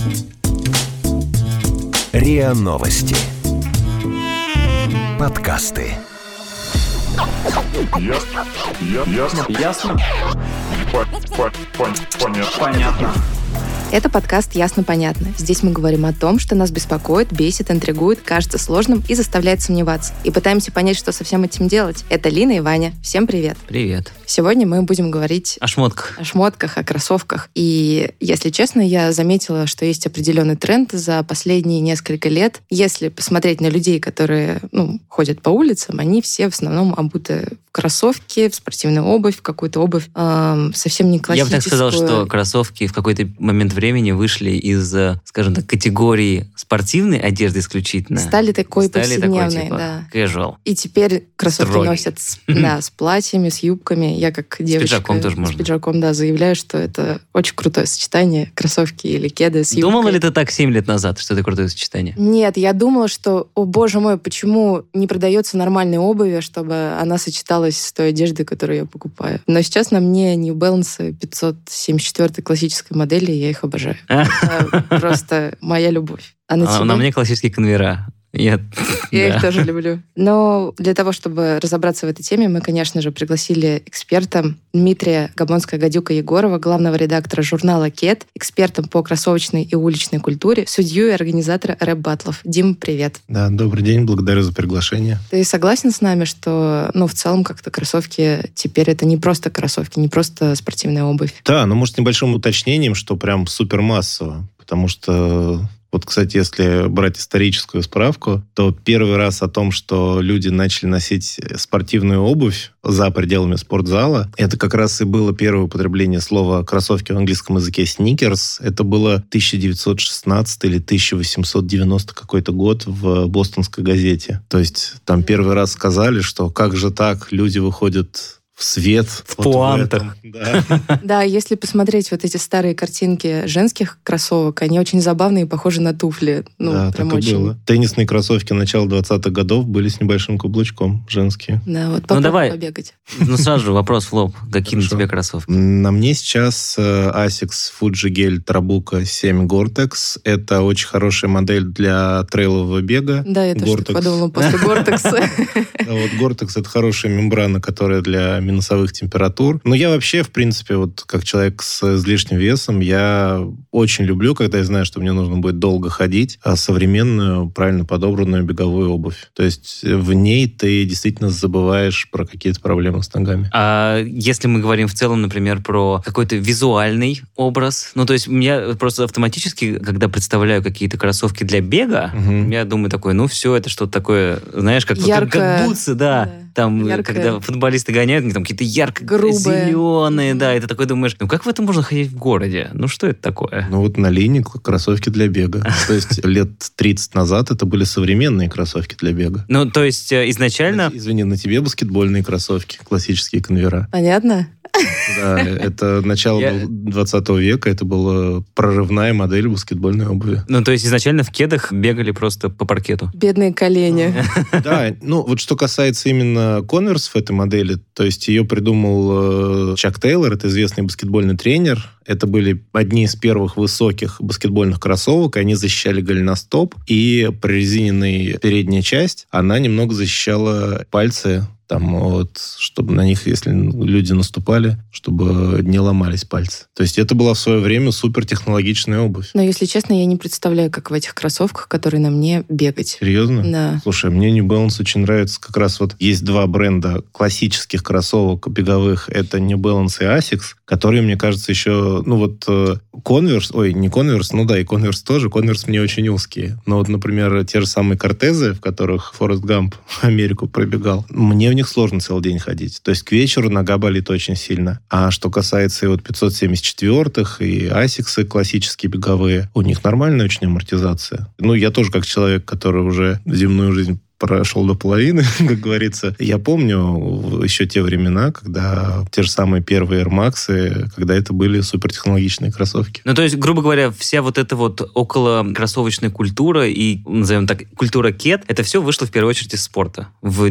РИА Новости. Подкасты. Ясно? Понятно. Это подкаст «Ясно-понятно». Здесь мы говорим о том, что нас беспокоит, бесит, интригует, кажется сложным и заставляет сомневаться. И пытаемся понять, что со всем этим делать. Это Лина и Ваня. Всем привет. Привет. Сегодня мы будем говорить О шмотках. О шмотках, о кроссовках. И, если честно, я заметила, что есть определенный тренд за последние несколько лет. Если посмотреть на людей, которые ходят по улицам, они все в основном обуты в кроссовки, в спортивную обувь, в какую-то обувь совсем не классическую. Я бы так сказал, что кроссовки в какой-то момент времени вышли из, скажем так, категории спортивной одежды исключительно. Стали такой повседневной, да. Casual. И теперь кроссовки носят с платьями, с юбками. Я как девочка... С пиджаком тоже можно. С пиджаком, да, заявляю, что это очень крутое сочетание. Кроссовки или кеды с юбкой. Думала ли ты так 7 лет назад, что это крутое сочетание? Нет, я думала, что, о боже мой, почему не продается нормальной обуви, чтобы она сочеталась с той одеждой, которую я покупаю. Но сейчас на мне New Balance 574 классической модели, я их обожаю. Это просто моя любовь. А на мне классические конвера. Я их тоже люблю. Но для того, чтобы разобраться в этой теме, мы, конечно же, пригласили эксперта Дмитрия Габонская-Гадюка-Егорова, главного редактора журнала «Кед», экспертом по кроссовочной и уличной культуре, судью и организатора рэп-баттлов. Дим, привет. Да, добрый день, благодарю за приглашение. Ты согласен с нами, что, в целом, как-то кроссовки теперь это не просто кроссовки, не просто спортивная обувь? Да, но, может, с небольшим уточнением, что прям супермассово, потому что... Вот, кстати, если брать историческую справку, то первый раз о том, что люди начали носить спортивную обувь за пределами спортзала, это как раз и было первое употребление слова «кроссовки» в английском языке «sneakers». Это было 1916 или 1890 какой-то год в бостонской газете. То есть там первый раз сказали, что как же так, люди выходят... в свет. В пуантах. Да, если посмотреть вот эти старые картинки женских кроссовок, они очень забавные и похожи на туфли. Да, так и было. Теннисные кроссовки начала 20-х годов были с небольшим каблучком, женские. Да, вот попробуй побегать. Сразу же вопрос в лоб. Какие на тебе кроссовки? На мне сейчас Asics Fujigel Trabuco 7 Gore-Tex. Это очень хорошая модель для трейлового бега. Да, я тоже так подумала после Gore-Tex. Вот Gore-Tex — это хорошая мембрана, которая для минусовых температур. Но я вообще, в принципе, вот как человек с излишним весом, я очень люблю, когда я знаю, что мне нужно будет долго ходить, современную, правильно подобранную беговую обувь. То есть в ней ты действительно забываешь про какие-то проблемы с ногами. А если мы говорим в целом, например, про какой-то визуальный образ, то есть я просто автоматически, когда представляю какие-то кроссовки для бега, я думаю такой, все, это что-то такое, знаешь, как бутсы, да. Там, когда футболисты гоняют, они там какие-то ярко-зеленые, да, и ты такой думаешь, как в этом можно ходить в городе? Что это такое? Вот на линии кроссовки для бега. То есть лет 30 назад это были современные кроссовки для бега. То есть изначально... Извини, на тебе баскетбольные кроссовки, классические конвера. Понятно? Да, это начало 20 века, это была прорывная модель баскетбольной обуви. То есть изначально в кедах бегали просто по паркету. Бедные колени. Да, вот что касается именно конверсов этой модели, то есть ее придумал Чак Тейлор, это известный баскетбольный тренер. Это были одни из первых высоких баскетбольных кроссовок, они защищали голеностоп, и прорезиненная передняя часть, она немного защищала пальцы, чтобы на них, если люди наступали, чтобы не ломались пальцы. То есть это была в свое время супертехнологичная обувь. Но, если честно, я не представляю, как в этих кроссовках, которые на мне, бегать. Серьезно? Да. Слушай, мне New Balance очень нравится. Как раз есть два бренда классических кроссовок беговых. Это New Balance и Asics, которые, мне кажется, еще... Converse... Ой, не Converse, и Converse тоже. Converse мне очень узкие. Но например, те же самые Кортезы, в которых Форест Гамп Америку пробегал, мне в них сложно целый день ходить. То есть к вечеру нога болит очень сильно. А что касается и 574-х, и Asics классические беговые, у них нормальная очень амортизация. Я тоже как человек, который уже земную жизнь прошел до половины, как говорится. Я помню еще те времена, когда те же самые первые Air Max, когда это были супертехнологичные кроссовки. Ну, то есть, грубо говоря, вся вот эта вот около кроссовочная культура и, назовем так, культура кед, это все вышло в первую очередь из спорта. В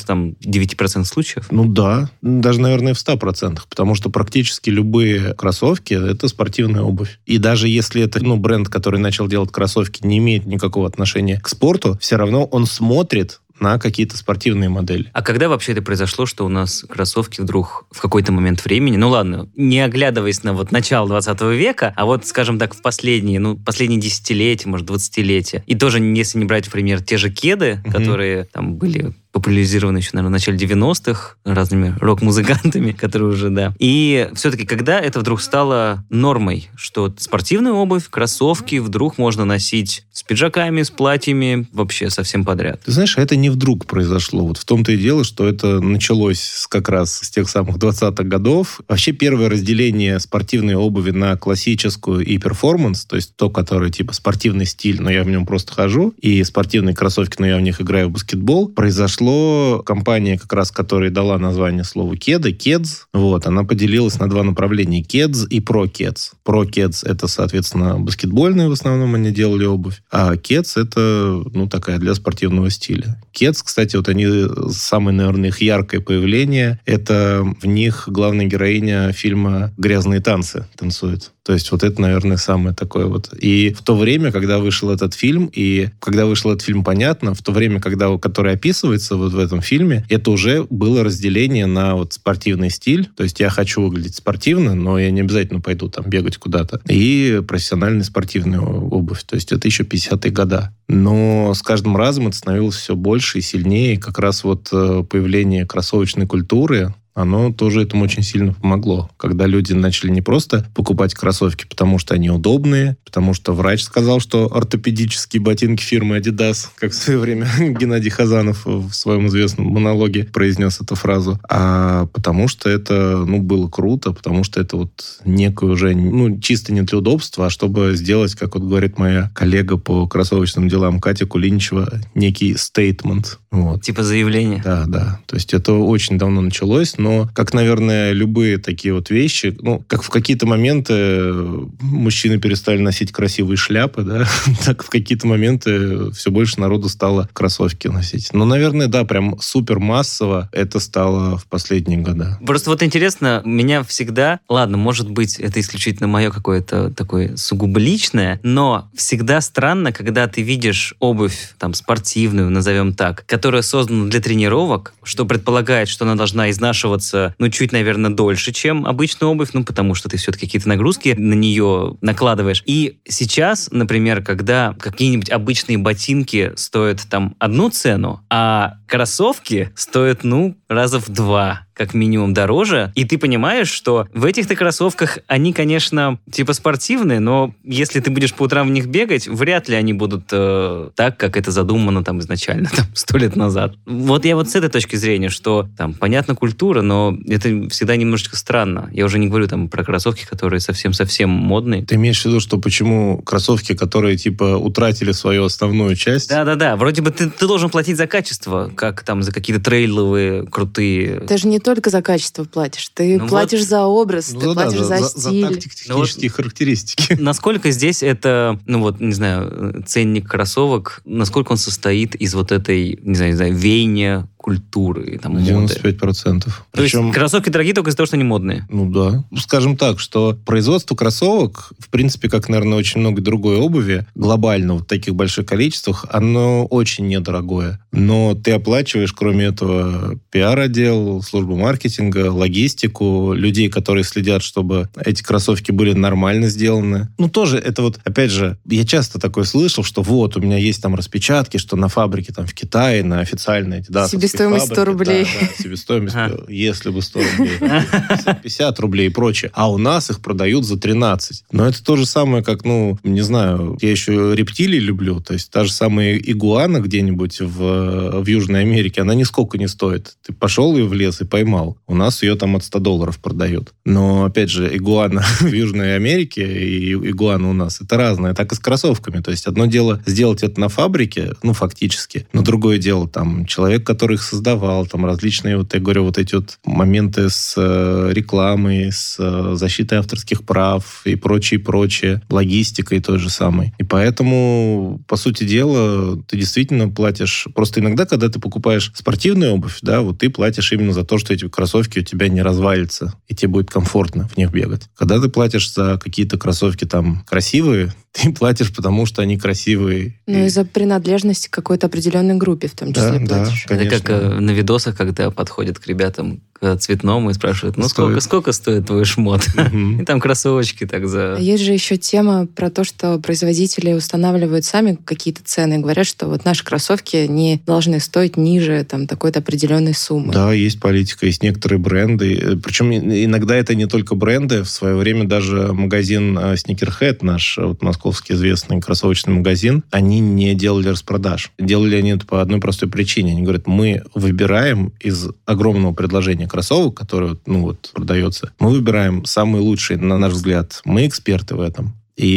99% случаев. Ну да, даже, наверное, в 100%, потому что практически любые кроссовки — это спортивная обувь. И даже если это бренд, который начал делать кроссовки, не имеет никакого отношения к спорту, все равно он смотрит на какие-то спортивные модели. А когда вообще это произошло, что у нас кроссовки вдруг в какой-то момент времени, ну ладно, не оглядываясь на вот начало 20 века, а вот, скажем так, в последние десятилетия, может, 20-летия, и тоже, если не брать, например, те же кеды, которые там были популяризированы еще, наверное, в начале 90-х разными рок-музыкантами, которые уже, да. И все-таки, когда это вдруг стало нормой, что спортивную обувь, кроссовки вдруг можно носить с пиджаками, с платьями, вообще совсем подряд. Ты знаешь, это не вдруг произошло. Вот в том-то и дело, что это началось как раз с тех самых 20-х годов. Вообще первое разделение спортивной обуви на классическую и перформанс, то есть то, которое типа спортивный стиль, но я в нем просто хожу, и спортивные кроссовки, но я в них играю в баскетбол, произошло компания, как раз, которая дала название слову кеды, Keds, вот, она поделилась на два направления, Keds и Pro Keds. Pro Keds — это, соответственно, баскетбольные в основном они делали обувь, а Keds — это, такая для спортивного стиля. Keds, кстати, вот они, самое, наверное, их яркое появление, это в них главная героиня фильма «Грязные танцы» танцует. То есть вот это, наверное, самое такое вот. И в то время, когда вышел этот фильм, понятно, в то время, которое описывается вот в этом фильме, это уже было разделение на вот спортивный стиль. То есть я хочу выглядеть спортивно, но я не обязательно пойду там бегать куда-то. И профессиональная спортивная обувь. То есть это еще 50-е годы. Но с каждым разом это становилось все больше и сильнее. И как раз вот появление кроссовочной культуры, оно тоже этому очень сильно помогло. Когда люди начали не просто покупать кроссовки, потому что они удобные, потому что врач сказал, что ортопедические ботинки фирмы Adidas, как в свое время Геннадий Хазанов в своем известном монологе произнес эту фразу, а потому что это, было круто, потому что это вот некое уже, чисто не для удобства, а чтобы сделать, как вот говорит моя коллега по кроссовочным делам Катя Кулиничева, некий стейтмент. Вот. Типа заявление. Да. То есть это очень давно началось, но, как, наверное, любые такие вот вещи, как в какие-то моменты мужчины перестали носить красивые шляпы, да, так в какие-то моменты все больше народу стало кроссовки носить. Но, наверное, да, прям супер массово это стало в последние годы. Просто вот интересно, меня всегда, ладно, может быть, это исключительно мое какое-то такое сугубо личное, но всегда странно, когда ты видишь обувь там спортивную, назовем так, которая создана для тренировок, что предполагает, что она должна изнашиваться, чуть, наверное, дольше, чем обычная обувь, потому что ты все-таки какие-то нагрузки на нее накладываешь. И сейчас, например, когда какие-нибудь обычные ботинки стоят там одну цену, а кроссовки стоят, раза в 2 как минимум дороже, и ты понимаешь, что в этих-то кроссовках они, конечно, типа спортивные, но если ты будешь по утрам в них бегать, вряд ли они будут так, как это задумано там изначально, 100 лет назад. Вот я вот с этой точки зрения, что там, понятно, культура, но это всегда немножечко странно. Я уже не говорю там про кроссовки, которые совсем-совсем модные. Ты имеешь в виду, что почему кроссовки, которые типа утратили свою основную часть? Да. Вроде бы ты должен платить за качество, как там за какие-то трейловые крутые... Ты же не только за качество платишь, ты платишь за образ, ты платишь за стиль. За тактико-технические характеристики. Насколько здесь это, не знаю, ценник кроссовок, насколько он состоит из вот этой, не знаю, веяния культуры, там, моды. 95%. То есть кроссовки дорогие только из-за того, что они модные? Да. Скажем так, что производство кроссовок, в принципе, как, наверное, очень много другой обуви, глобально в таких больших количествах, оно очень недорогое. Но ты оплачиваешь, кроме этого, пиар-отдел, службу маркетинга, логистику, людей, которые следят, чтобы эти кроссовки были нормально сделаны. Тоже это вот, опять же, я часто такое слышал, что вот, у меня есть там распечатки, что на фабрике там в Китае, на официальной Adidas Себестоимость 100 рублей. Да, себестоимость, если бы 100 рублей. 50 рублей и прочее. А у нас их продают за 13. Но это то же самое, как, не знаю, я еще рептилий люблю. То есть та же самая игуана где-нибудь в Южной Америке, она нисколько не стоит. Ты пошел ее в лес и поймал. У нас ее там от $100 продают. Но, опять же, игуана в Южной Америке и игуана у нас, это разное. Так и с кроссовками. То есть одно дело сделать это на фабрике, фактически. Но другое дело, там, человек, который их создавал, там, различные, я говорю, эти моменты с рекламой, с защитой авторских прав и прочее, логистикой той же самой. И поэтому, по сути дела, ты действительно платишь. Просто иногда, когда ты покупаешь спортивную обувь, да, ты платишь именно за то, что эти кроссовки у тебя не развалятся, и тебе будет комфортно в них бегать. Когда ты платишь за какие-то кроссовки там красивые, ты платишь, потому что они красивые. И за принадлежность к какой-то определенной группе, в том числе, платишь. Да, конечно. Это как на видосах, когда подходят к ребятам к цветному и спрашивают, сколько стоит твой шмот? И там кроссовочки так за... Есть же еще тема про то, что производители устанавливают сами какие-то цены, говорят, что наши кроссовки не должны стоить ниже такой-то определенной суммы. Да, есть политика, есть некоторые бренды. Причем иногда это не только бренды. В свое время даже магазин Sneakerhead, наш московский известный кроссовочный магазин, они не делали распродаж. Делали они это по одной простой причине. Они говорят, мы выбираем из огромного предложения кроссовок, которые продается, мы выбираем самые лучшие, на наш взгляд. Мы эксперты в этом.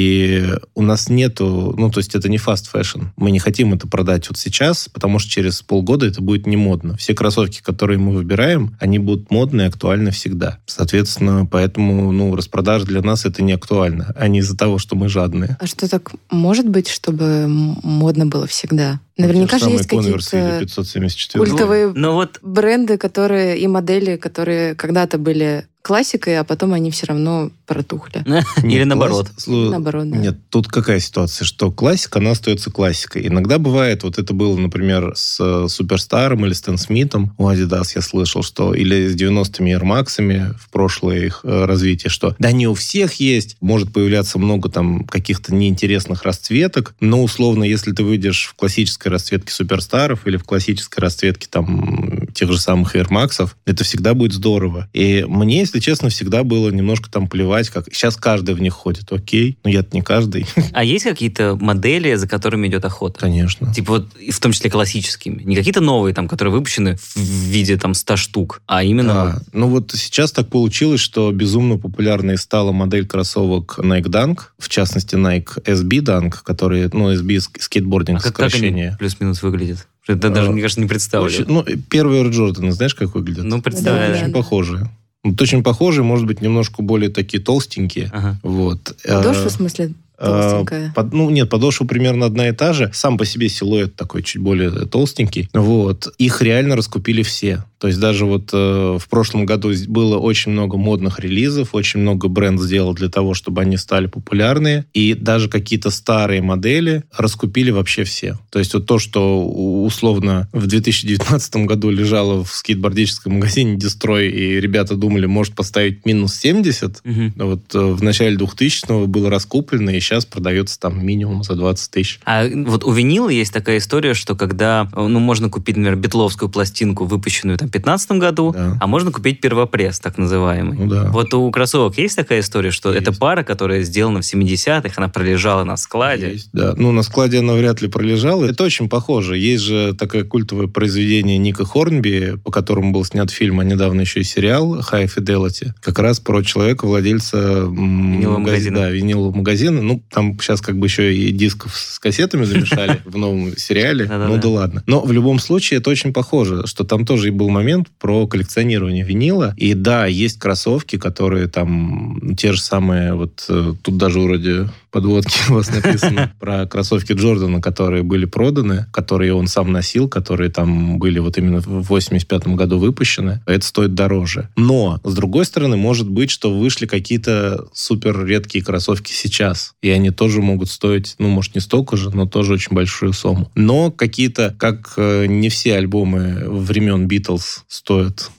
И у нас нету... то есть это не fast fashion. Мы не хотим это продать сейчас, потому что через полгода это будет не модно. Все кроссовки, которые мы выбираем, они будут модны и актуальны всегда. Соответственно, поэтому распродажа для нас это не актуально, а не из-за того, что мы жадные. А что так может быть, чтобы модно было всегда? Наверняка же есть какие-то культовые бренды, которые и модели, которые когда-то были классикой, а потом они все равно протухли. Или наоборот. Наоборот, да. Нет, тут какая ситуация, что классика, она остается классикой. Иногда бывает, это было, например, с Суперстаром или Стэн Смитом у Adidas, я слышал, что или с 90-ми Air Max'ами в прошлое их развитие, что да не у всех есть, может появляться много там каких-то неинтересных расцветок, но условно, если ты выйдешь в классической расцветке Суперстаров или в классической расцветке там тех же самых Air Max'ов, это всегда будет здорово. И мне, если честно, всегда было немножко там плевать, как сейчас каждый в них ходит, окей, но я-то не каждый. А есть какие-то модели, за которыми идет охота? Конечно. Типа в том числе классическими. Не какие-то новые, которые выпущены в виде 100 штук, а именно... Сейчас так получилось, что безумно популярной стала модель кроссовок Nike Dunk, в частности Nike SB Dunk, которые, SB скейтбординг сокращение. Как они плюс-минус выглядят? Это даже, мне кажется, не представлю. Первые Air Jordan, знаешь, как выглядят? Представляю. Очень похожие. Очень похожие, может быть, немножко более такие толстенькие. Ага. Подошва, в смысле, толстенькая? Подошва примерно одна и та же. Сам по себе силуэт такой чуть более толстенький. Их реально раскупили все. То есть даже в прошлом году было очень много модных релизов, очень много бренд сделал для того, чтобы они стали популярные. И даже какие-то старые модели раскупили вообще все. То есть то, что условно в 2019 году лежало в скейтбордическом магазине Destroy, и ребята думали, может поставить минус 70, в начале 2000-го было раскуплено, и сейчас продается там минимум за 20 тысяч. А у винила есть такая история, что когда можно купить, например, битловскую пластинку, выпущенную в 2015 году, да. А можно купить первопресс, так называемый. Да. У кроссовок есть такая история, что это пара, которая сделана в 70-х, она пролежала на складе? Есть, да. На складе она вряд ли пролежала. Это очень похоже. Есть же такое культовое произведение Ника Хорнби, по которому был снят фильм, а недавно еще и сериал High Fidelity, как раз про человека, владельца винилового магазина. Да, винилового магазина. Там сейчас еще и дисков с кассетами замешали в новом сериале. Да ладно. Но в любом случае это очень похоже, что там тоже и был момент про коллекционирование винила. И да, есть кроссовки, которые там те же самые, тут даже вроде подводки у вас написано, про кроссовки Джордана, которые были проданы, которые он сам носил, которые там были именно в 85-м году выпущены. Это стоит дороже. Но, с другой стороны, может быть, что вышли какие-то супер редкие кроссовки сейчас. И они тоже могут стоить, может, не столько же, но тоже очень большую сумму. Но какие-то, как не все альбомы времен Битлз стоят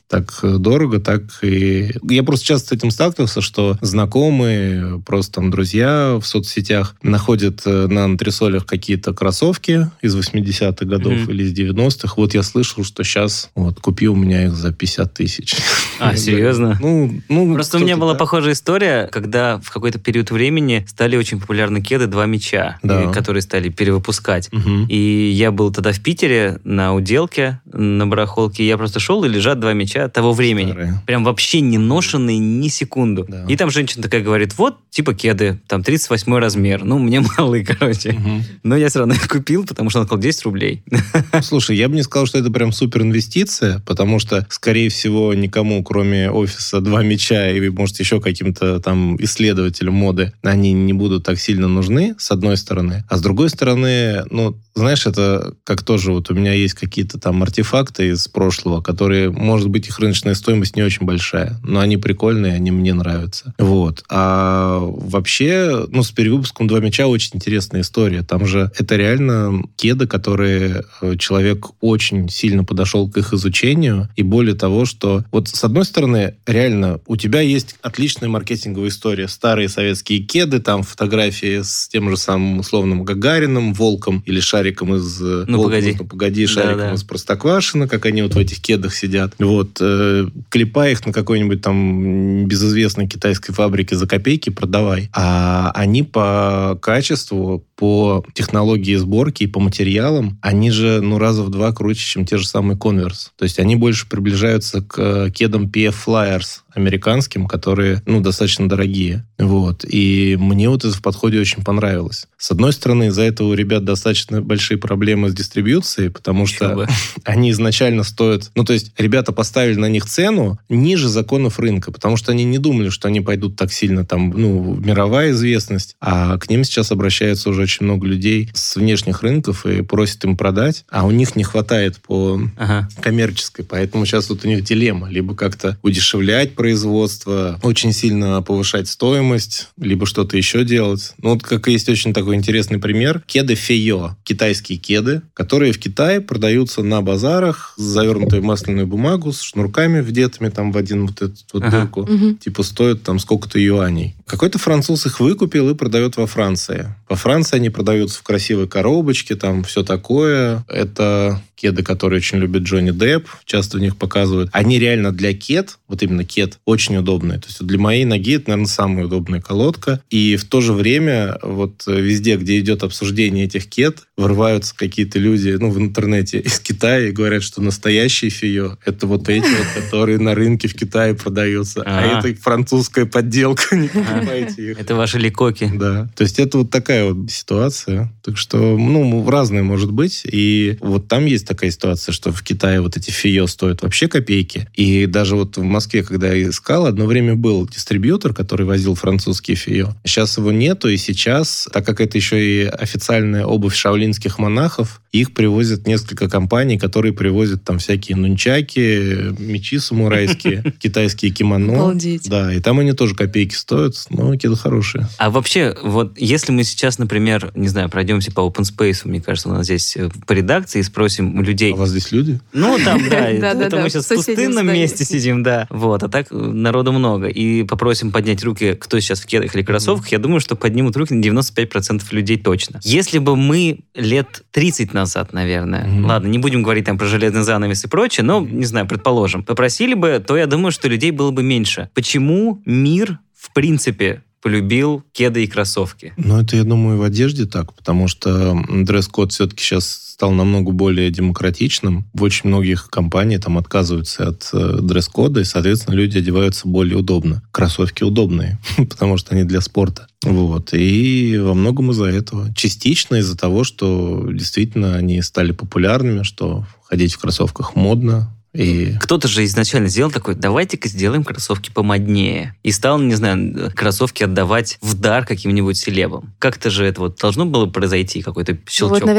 так дорого, так и... Я просто часто с этим сталкивался, что знакомые, просто там друзья в соцсетях находят на антресолях какие-то кроссовки из 80-х годов или из 90-х. Вот я слышал, что сейчас вот купил у меня их за 50 тысяч. А, серьезно? Просто у меня была похожая история, когда в какой-то период времени стали очень популярны кеды «Два мяча», которые стали перевыпускать. И я был тогда в Питере на уделке, на барахолке, и я просто шел, и лежат «Два мяча» того времени. Старые. Прям вообще не ношенные ни секунду. Да. И там женщина такая говорит, вот, типа кеды, там 38 размер. Ну, мне малые, короче. Но я все равно их купил, потому что он сказал 10 рублей. Слушай, я бы не сказал, что это прям супер инвестиция, потому что, скорее всего, никому, кроме офиса «Два мяча» и, может, еще каким-то там исследователям моды, они не будут так сильно нужны, с одной стороны. А с другой стороны, ну, знаешь, это как тоже вот у меня есть какие-то там артефакты из прошлого, которые, может быть, их рыночная стоимость не очень большая, но они прикольные, они мне нравятся. Вот. А вообще, ну, с перевыпуском «Два мяча» очень интересная история. Там же это реально кеды, которые человек очень сильно подошел к их изучению, и более того, что вот с одной стороны, реально, у тебя есть отличная маркетинговая история. Старые советские кеды, там фотографии с тем же самым условным Гагариным, Волком или Шариком из... погоди, Шариком из Простоквашино, как они вот в этих кедах сидят. Вот. Клепай их на какой-нибудь там безызвестной китайской фабрике за копейки, продавай. А они по качеству, по технологии сборки и по материалам, они же, ну, раза в 2 круче, чем те же самые Converse. То есть они больше приближаются к кедам PF Flyers американским, которые, ну, достаточно дорогие. Вот. И мне вот это в подходе очень понравилось. С одной стороны, из-за этого у ребят достаточно большие проблемы с дистрибьюцией, потому что они изначально стоят... Ну, то есть ребята поставили на них цену ниже законов рынка, потому что они не думали, что они пойдут так сильно там, ну, мировая известность, а к ним сейчас обращаются уже очень много людей с внешних рынков и просят им продать, а у них не хватает по коммерческой, поэтому сейчас вот у них дилемма. Либо как-то удешевлять производство, очень сильно повышать стоимость, либо что-то еще делать. Ну, вот как есть очень такой интересный пример. Кеды Фейо. Китайские кеды, которые в Китае продаются на базарах, завернутые в масляную бумагу, с шнурками вдетыми там в один вот эту вот дырку. Типа стоят там сколько-то юаней. Какой-то француз их выкупил и продает во Франции. Во Франции они продаются в красивой коробочке, там все такое. Это кеды, которые очень любит Джонни Депп, часто в них показывают. Они реально для кед, вот именно кед, очень удобные. То есть для моей ноги это, наверное, самая удобная колодка. И в то же время вот везде, где идет обсуждение этих кед, врываются какие-то люди, ну, в интернете из Китая и говорят, что настоящие Фейо — это вот эти вот, которые на рынке в Китае продаются. А это французская подделка, не покупайте их. Это ваши ликоки. Да. То есть это вот такая вот ситуация. Так что, ну, разное может быть. И вот там есть такая ситуация, что в Китае вот эти Фейо стоят вообще копейки. И даже вот в Москве, когда я искал, одно время был дистрибьютор, который возил французские Фейо. Сейчас его нету, и сейчас, так как это еще и официальная обувь шаолинских монахов, их привозят несколько компаний, которые привозят там всякие нунчаки, мечи самурайские, китайские кимоно. Обалдеть. Да, и там они тоже копейки стоят, но кеды хорошие. А вообще, вот если мы сейчас, например, не знаю, пройдемся по open space, мне кажется, у нас здесь по редакции, и спросим у людей... А у вас здесь люди? Ну, там, да. Это мы сейчас в пустынном месте сидим, да. Вот, а так народу много. И попросим поднять руки, кто сейчас в кедах или кроссовках, я думаю, что поднимут руки на 95% людей точно. Если бы мы лет 30 назад, наверное, ладно, не будем говорить там про железный занавес и прочее, но, не знаю, предположим, попросили бы, то я думаю, что людей было бы меньше. Почему мир, в принципе, полюбил кеды и кроссовки? Ну, это, я думаю, в одежде так, потому что дресс-код все-таки сейчас стал намного более демократичным. В очень многих компаниях там отказываются от дресс-кода, и, соответственно, люди одеваются более удобно. Кроссовки удобные, потому что они для спорта. Вот. И во многом из-за этого. Частично из-за того, что действительно они стали популярными, что ходить в кроссовках модно. И... Кто-то же изначально сделал такой, давайте-ка сделаем кроссовки помоднее. И стал, не знаю, кроссовки отдавать в дар каким-нибудь селебам. Как-то же это вот должно было произойти, какой-то щелчок вот, наверное, такой?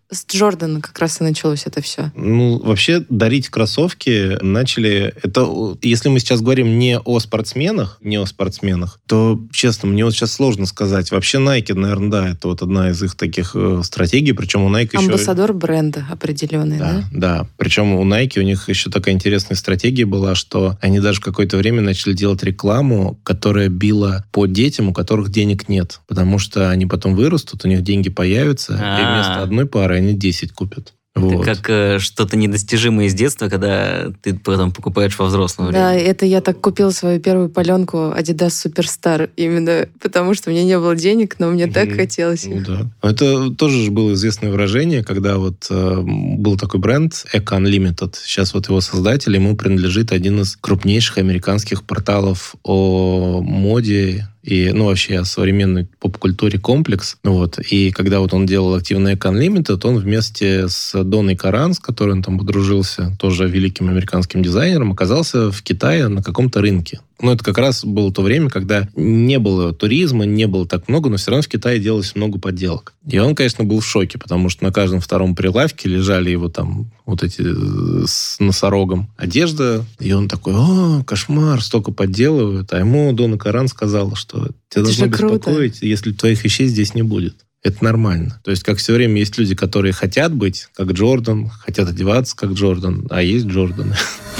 с Джордана как раз и началось это все. Ну, вообще, дарить кроссовки начали... Это, если мы сейчас говорим не о спортсменах, то, честно, мне вот сейчас сложно сказать. Вообще, Nike, наверное, да, это вот одна из их таких стратегий, причем у Nike еще... Амбассадор бренда определенный, да? Да. Причем у Nike у них еще такая интересная стратегия была, что они даже какое-то время начали делать рекламу, которая била по детям, у которых денег нет. Потому что они потом вырастут, у них деньги появятся, и вместо одной пары они 10 купят. Вот. Это как что-то недостижимое из детства, когда ты потом покупаешь во взрослом времени. Да, это я так купила свою первую паленку Adidas Superstar, именно потому что у меня не было денег, но мне так хотелось их. Ну, да. Это тоже же было известное выражение, когда вот был такой бренд Eco Unlimited. Сейчас вот его создатель, ему принадлежит один из крупнейших американских порталов о моде и, вообще о современной поп-культуре комплекс. Вот. И когда вот он делал активный Eco Unlimited, он вместе с Доной Каран, с которой он там подружился, тоже великим американским дизайнером, оказался в Китае на каком-то рынке. Это как раз было то время, когда не было туризма, не было так много, но все равно в Китае делалось много подделок. И он, конечно, был в шоке, потому что на каждом втором прилавке лежали его там вот эти с носорогом одежда. И он такой: о, кошмар, столько подделывают. А ему Дона Каран сказала, что тебя должно беспокоить, если твоих вещей здесь не будет. Это нормально. То есть, как все время есть люди, которые хотят быть как Джордан, хотят одеваться как Джордан, а есть Джорданы.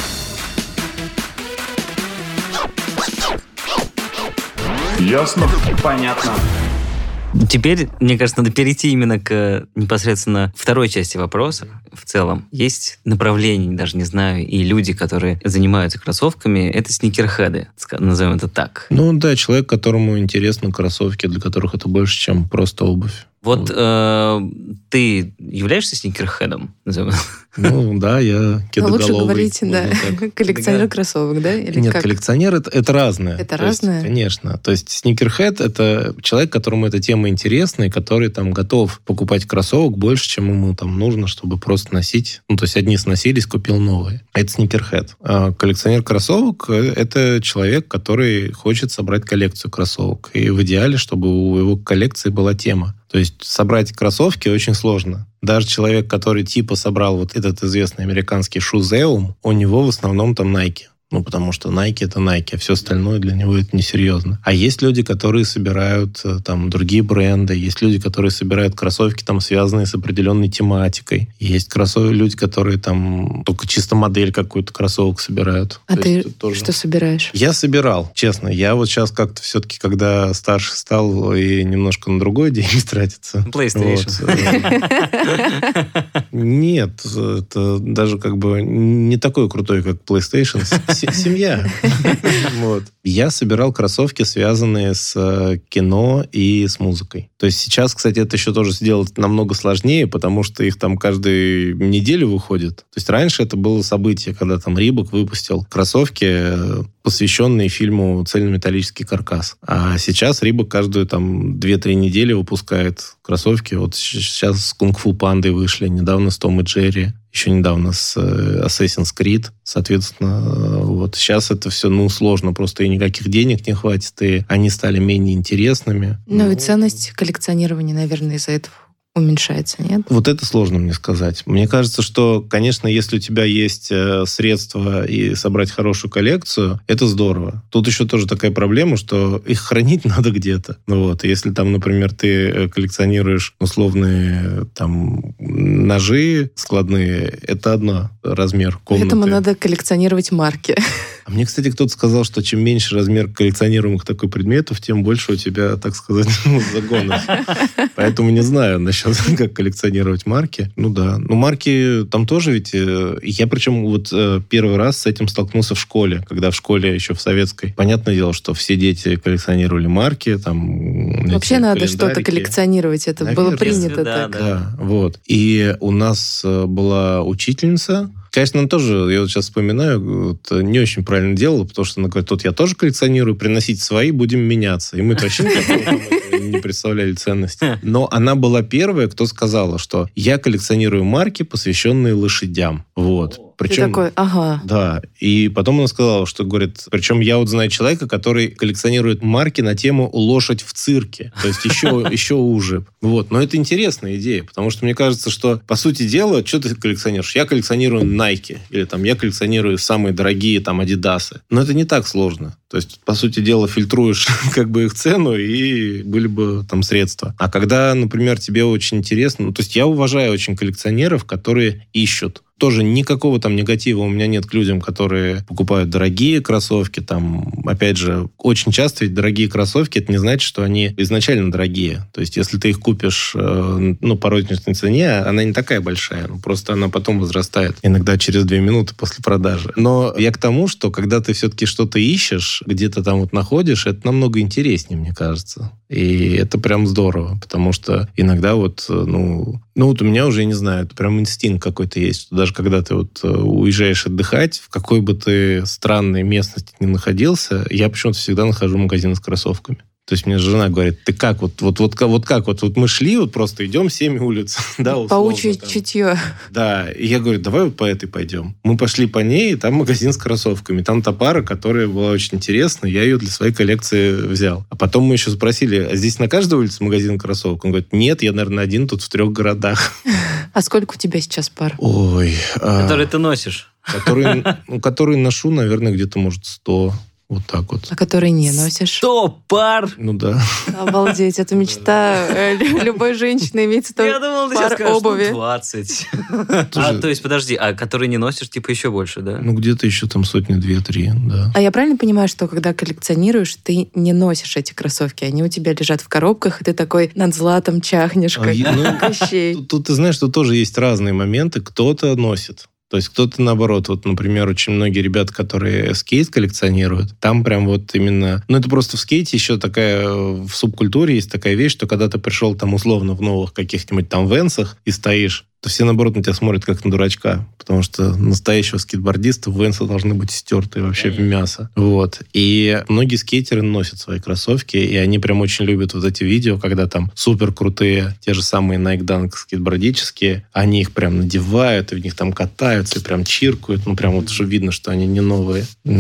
Ясно? Понятно. Теперь, мне кажется, надо перейти именно к непосредственно второй части вопроса. В целом, есть направления, даже не знаю, и люди, которые занимаются кроссовками, это сникерхеды, назовем это так. Да, человек, которому интересны кроссовки, для которых это больше, чем просто обувь. Вот ты являешься сникерхедом? Да, я кедоголовый. Лучше говорите, да, коллекционер кроссовок, да? Или нет, как? коллекционер это разное. Это разное? Конечно. То есть сникерхед — это человек, которому эта тема интересна, и который там готов покупать кроссовок больше, чем ему там нужно, чтобы просто носить. То есть одни сносились, купил новые. Это сникерхед. А коллекционер кроссовок — это человек, который хочет собрать коллекцию кроссовок. И в идеале, чтобы у его коллекции была тема. То есть собрать кроссовки очень сложно. Даже человек, который типа собрал вот этот известный американский шузеум, у него в основном там Nike. Потому что Nike — это Nike, а все остальное для него это несерьезно. А есть люди, которые собирают там другие бренды, есть люди, которые собирают кроссовки, там, связанные с определенной тематикой. Есть люди, которые там только чисто модель какую-то кроссовок собирают. А ты что собираешь? Я собирал, честно. Я вот сейчас как-то все-таки, когда старше стал и немножко на другое деньги тратится. PlayStation. Нет, это даже как бы не такой крутой, как PlayStation. Семья. Я собирал кроссовки, связанные с кино и с музыкой. То есть сейчас, кстати, это еще тоже сделать намного сложнее, потому что их там каждую неделю выходит. То есть раньше это было событие, когда там Reebok выпустил кроссовки, посвященные фильму «Цельнометаллический каркас». А сейчас Reebok каждую там 2-3 недели выпускает кроссовки. Вот сейчас с Кунг-фу Пандой вышли, недавно с Том и Джерри, еще недавно с Assassin's Creed. Соответственно, вот сейчас это все, сложно, просто и никаких денег не хватит, и они стали менее интересными. И ценность коллекционирования, наверное, из-за этого уменьшается, нет? Вот это сложно мне сказать. Мне кажется, что, конечно, если у тебя есть средства и собрать хорошую коллекцию, это здорово. Тут еще тоже такая проблема, что их хранить надо где-то. Если там, например, ты коллекционируешь условные там ножи складные, это одно размер комнаты. Поэтому надо коллекционировать марки. А мне, кстати, кто-то сказал, что чем меньше размер коллекционируемых такой предметов, тем больше у тебя, так сказать, загонов. Поэтому не знаю насчет, как коллекционировать марки. Да. Марки там тоже ведь... Я причем первый раз с этим столкнулся в школе, когда в школе еще в советской. Понятное дело, что все дети коллекционировали марки. Вообще надо что-то коллекционировать. Это было принято так. Да, вот. И у нас была учительница. Конечно, она тоже, я сейчас вспоминаю, не очень правильно делала, потому что она говорит: я тоже коллекционирую, приносите свои, будем меняться. И мы вообще не представляли ценности. Но она была первая, кто сказала, что я коллекционирую марки, посвященные лошадям. Причем, ты такой, ага. Да. И потом она сказала, что, говорит, причем я вот знаю человека, который коллекционирует марки на тему «лошадь в цирке». То есть еще уже. Вот. Но это интересная идея, потому что мне кажется, что, по сути дела, что ты коллекционируешь? Я коллекционирую Nike, или там я коллекционирую самые дорогие там Адидасы. Но это не так сложно. То есть, по сути дела, фильтруешь как бы их цену, и были бы там средства. А когда, например, тебе очень интересно... Ну, то есть я уважаю очень коллекционеров, которые ищут. Тоже никакого там негатива у меня нет к людям, которые покупают дорогие кроссовки. Там, опять же, очень часто ведь дорогие кроссовки, это не значит, что они изначально дорогие. То есть, если ты их купишь по розничной цене, она не такая большая. Просто она потом возрастает. Иногда через 2 минуты после продажи. Но я к тому, что когда ты все-таки что-то ищешь, где-то там вот находишь, это намного интереснее, мне кажется. И это прям здорово. Потому что иногда вот, вот у меня уже, я не знаю, это прям инстинкт какой-то есть. Даже когда ты вот уезжаешь отдыхать, в какой бы ты странной местности ни находился, я почему-то всегда нахожу магазин с кроссовками. То есть мне жена говорит, ты как? Вот мы шли, вот просто идем 7 улиц. Да, Паучье чутье. Да, и я говорю, давай вот по этой пойдем. Мы пошли по ней, и там магазин с кроссовками. Там та пара, которая была очень интересна, я ее для своей коллекции взял. А потом мы еще спросили, а здесь на каждой улице магазин кроссовок? Он говорит, нет, я, наверное, один тут в 3 городах. А сколько у тебя сейчас пар? Ой. Которые ты носишь? Которые ношу, наверное, где-то, может, 100. Вот так вот. А которые не носишь? 100 пар! Ну да. Обалдеть, это мечта любой женщины иметь 100 Я думал, ты сейчас пар скажешь, обуви. 20. То есть, подожди, а которые не носишь, типа еще больше, да? Ну, где-то еще там 100, 2-3, да. А я правильно понимаю, что когда коллекционируешь, ты не носишь эти кроссовки, они у тебя лежат в коробках, и ты такой над златом чахнешь, как Кощей. Тут, ты знаешь, что тоже есть разные моменты. Кто-то носит. То есть кто-то наоборот. Вот, например, очень многие ребята, которые скейт коллекционируют, там прям вот именно... это просто в скейте еще такая... В субкультуре есть такая вещь, что когда ты пришел там условно в новых каких-нибудь там венсах и стоишь, то все, наоборот, на тебя смотрят как на дурачка. Потому что настоящего скейтбордиста венсы должны быть стертые вообще в мясо. Вот. И многие скейтеры носят свои кроссовки, и они прям очень любят вот эти видео, когда там супер крутые, те же самые Nike Dunk скейтбордические, они их прям надевают, и в них там катаются, и прям чиркают. Прям вот уже видно, что они не новые.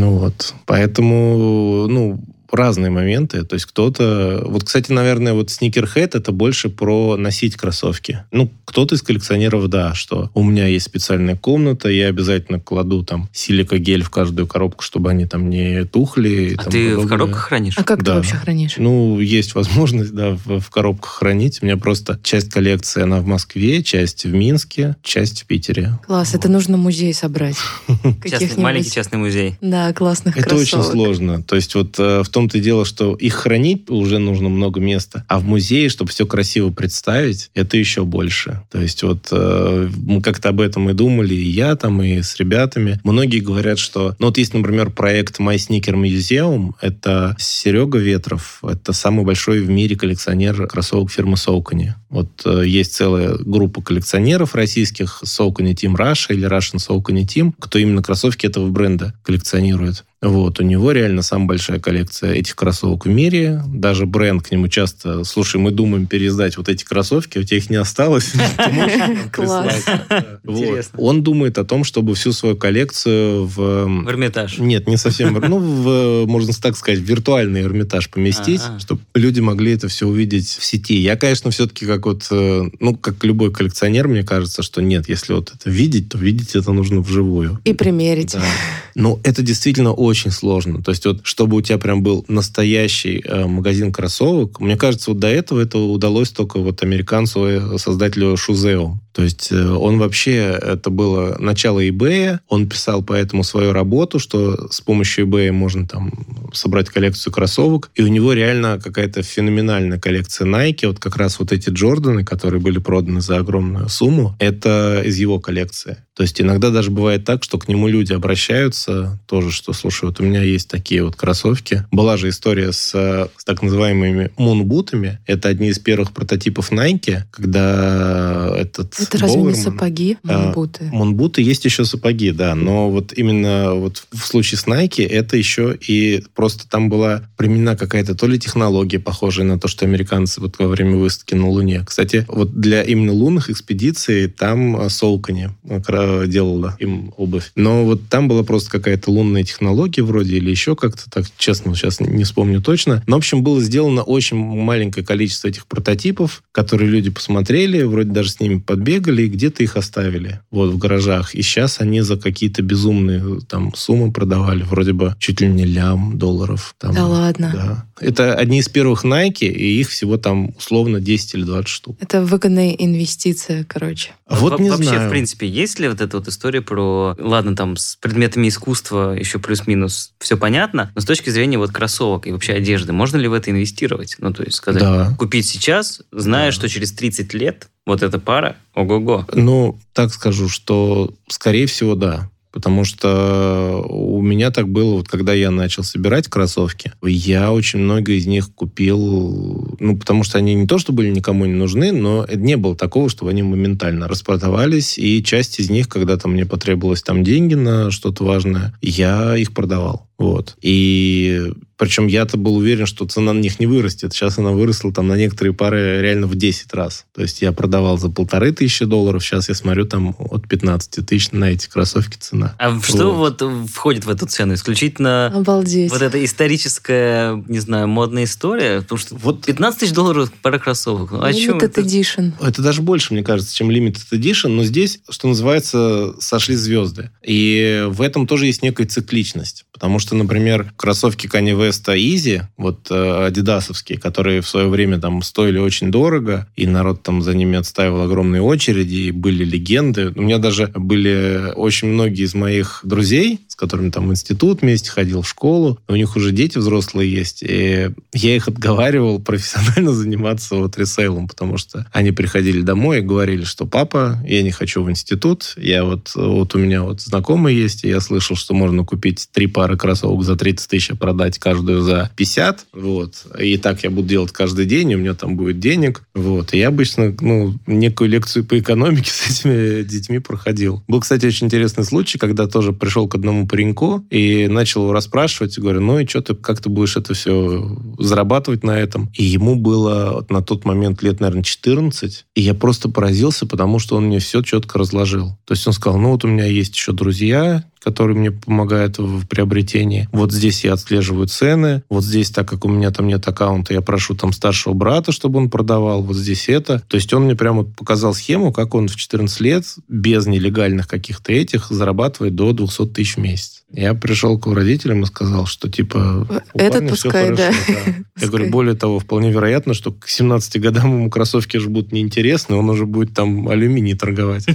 Поэтому, разные моменты. То есть кто-то... Вот, кстати, наверное, вот sneakerhead — это больше про носить кроссовки. Кто-то из коллекционеров, да, что у меня есть специальная комната, я обязательно кладу там силикагель в каждую коробку, чтобы они там не тухли. А ты в коробках хранишь? А как ты вообще хранишь? Есть возможность, да, в коробках хранить. У меня просто часть коллекции, она в Москве, часть в Минске, часть в Питере. Класс, это нужно музей собрать. Маленький частный музей. Да, классных кроссовок. Это очень сложно. То есть вот в том-то и дело, что их хранить уже нужно много места, а в музее, чтобы все красиво представить, это еще больше. То есть вот мы как-то об этом и думали, и я там, и с ребятами. Многие говорят, что... есть, например, проект My Sneaker Museum. Это Серега Ветров. Это самый большой в мире коллекционер кроссовок фирмы Saucony. Вот есть целая группа коллекционеров российских, Saucony Team Russia или Russian Saucony Team, кто именно кроссовки этого бренда коллекционирует. Вот, у него реально самая большая коллекция этих кроссовок в мире. Даже бренд к нему часто... Слушай, мы думаем переиздать вот эти кроссовки, у тебя их не осталось. Класс. Он думает о том, чтобы всю свою коллекцию в Эрмитаж. Нет, не совсем. Можно так сказать, в виртуальный Эрмитаж поместить, чтобы люди могли это все увидеть в сети. Я, конечно, все-таки как любой коллекционер, мне кажется, что нет, если вот это видеть, то видеть это нужно вживую. И примерить. Да. Это действительно очень сложно. То есть вот, чтобы у тебя прям был настоящий магазин кроссовок, мне кажется, вот до этого это удалось только вот американцу, создателю Shoezeum. То есть он вообще, это было начало eBay, он писал поэтому свою работу, что с помощью eBay можно там собрать коллекцию кроссовок, и у него реально какая-то феноменальная коллекция Nike, вот как раз вот эти Джорданы, которые были проданы за огромную сумму, это из его коллекции. То есть иногда даже бывает так, что к нему люди обращаются тоже, что, слушай, хорошие. Вот у меня есть такие вот кроссовки. Была же история с так называемыми мунбутами. Это одни из первых прототипов Nike, когда Это разве не Bowerman, сапоги, мунбуты? Мунбуты есть еще сапоги, да. Но вот именно вот в случае с Nike это еще и просто там была применена какая-то то ли технология, похожая на то, что американцы вот во время выставки на Луне. Кстати, вот для именно лунных экспедиций там Saucony делала им обувь. Но вот там была просто какая-то лунная технология вроде или еще как-то, так честно, сейчас не вспомню точно. Но, в общем, было сделано очень маленькое количество этих прототипов, которые люди посмотрели, вроде даже с ними подбегали и где-то их оставили вот в гаражах. И сейчас они за какие-то безумные там суммы продавали, вроде бы чуть ли не $1 там, Да ладно? Да. Это одни из первых Nike, и их всего там условно 10 или 20 штук. Это выгодная инвестиция, короче. Вот не вообще, знаю. в принципе, есть ли вот эта вот история про... Ладно, там с предметами искусства еще плюс-минус все понятно, но с точки зрения вот кроссовок и вообще одежды, можно ли в это инвестировать? Ну, то есть сказать, Да. купить сейчас, зная, что через 30 лет вот эта пара, ого-го. Ну, так скажу, что, скорее всего, да. Потому что у меня так было, вот когда я начал собирать кроссовки, я очень много из них купил, ну, потому что они не то, что были никому не нужны, но не было такого, чтобы они моментально распродавались, и часть из них, когда-то мне потребовалось там деньги на что-то важное, я их продавал. Вот. И причем я-то был уверен, что цена на них не вырастет. Сейчас она выросла там на некоторые пары реально в 10 раз. То есть я продавал за $1500, сейчас я смотрю там от 15 тысяч на эти кроссовки цена. А что вот входит в эту цену? Исключительно Обалдеть. вот эта историческая, не знаю, модная история? Потому что вот $15 000 пара кроссовок. Ну, о чем Limited это? Edition. Это даже больше, мне кажется, чем Limited Edition, но здесь, что называется, сошли звезды. И в этом тоже есть некая цикличность. Потому что, например, кроссовки Kanye West Easy, вот адидасовские, которые в свое время там стоили очень дорого, и народ там за ними отстаивал огромные очереди, и были легенды. У меня даже были очень многие из моих друзей, с которыми там в институт вместе ходил, в школу. У них уже дети взрослые есть. И я их отговаривал профессионально заниматься вот ресейлом, потому что они приходили домой и говорили, что папа, я не хочу в институт, я вот у меня вот знакомый есть, и я слышал, что можно купить 3 пары кроссовок за 30 тысяч, а продать каждую за 50. Вот. И так я буду делать каждый день, и у меня там будет денег. Вот. И я обычно некую лекцию по экономике с этими детьми проходил. Был, кстати, очень интересный случай, когда тоже пришел к одному пареньку и начал его расспрашивать. Говорю, ну и что ты, как ты будешь это все зарабатывать на этом? И ему было на тот момент лет, наверное, 14. И я просто поразился, потому что он мне все четко разложил. То есть он сказал, ну вот у меня есть еще друзья, которые мне помогают в приобретении. Вот здесь я отслеживаю цены. Вот здесь, так как у меня там нет аккаунта, я прошу там старшего брата, чтобы он продавал. Вот здесь это. То есть он мне прямо показал схему, как он в 14 лет без нелегальных каких-то этих зарабатывает до 200 тысяч в месяц. Я пришел к родителям и сказал, что типа у Этот парня все пускай, хорошо. да. Да. Я говорю, более того, вполне вероятно, что к 17 годам ему кроссовки же будут неинтересны, он уже будет там алюминий торговать.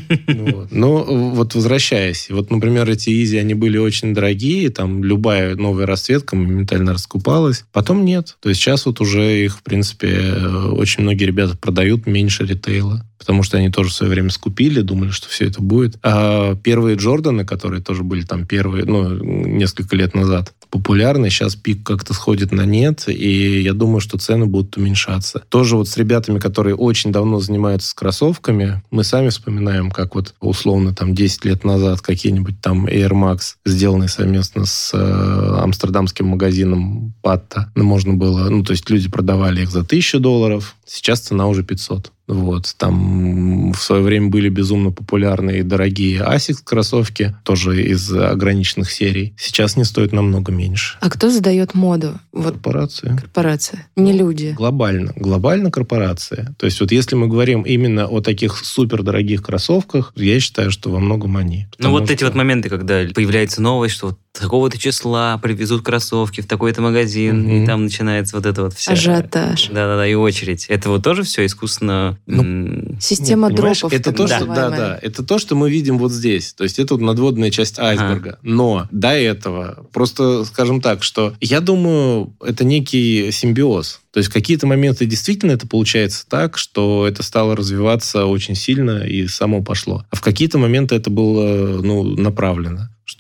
Но вот возвращаясь, вот, например, эти Easy, они были очень дорогие, там любая новая расцветка моментально раскупалась. Потом нет. То есть сейчас вот уже их, в принципе, очень многие ребята продают меньше ритейла, потому что они тоже в свое время скупили, думали, что все это будет. А первые Джорданы, которые тоже были там первые, несколько лет назад, популярны, сейчас пик как-то сходит на нет, и я думаю, что цены будут уменьшаться. Тоже вот с ребятами, которые очень давно занимаются с кроссовками, мы сами вспоминаем, как вот условно там 10 лет назад какие-нибудь там Air Max, сделанные совместно с амстердамским магазином Патта, можно было, то есть люди продавали их за $1000, сейчас цена уже 500. Вот. Там в свое время были безумно популярные и дорогие Asics кроссовки, тоже из ограниченных серий. Сейчас они стоят намного меньше. А кто задает моду? Вот Корпорации. корпорация, не люди. Глобально корпорация. То есть вот если мы говорим именно о таких супердорогих кроссовках, я считаю, что во многом они. Эти вот моменты, когда появляется новость, что вот такого-то числа привезут кроссовки в такой-то магазин, и там начинается вот это вот вся... Ажиотаж. Да-да-да, и очередь. Это вот тоже все искусственно... Система дропов. Это то, что, это то, что мы видим вот здесь. То есть это вот надводная часть айсберга. Но до этого, просто скажем так, что я думаю, это некий симбиоз. То есть в какие-то моменты действительно это получается так, что это стало развиваться очень сильно и само пошло. А в какие-то моменты это было направлено.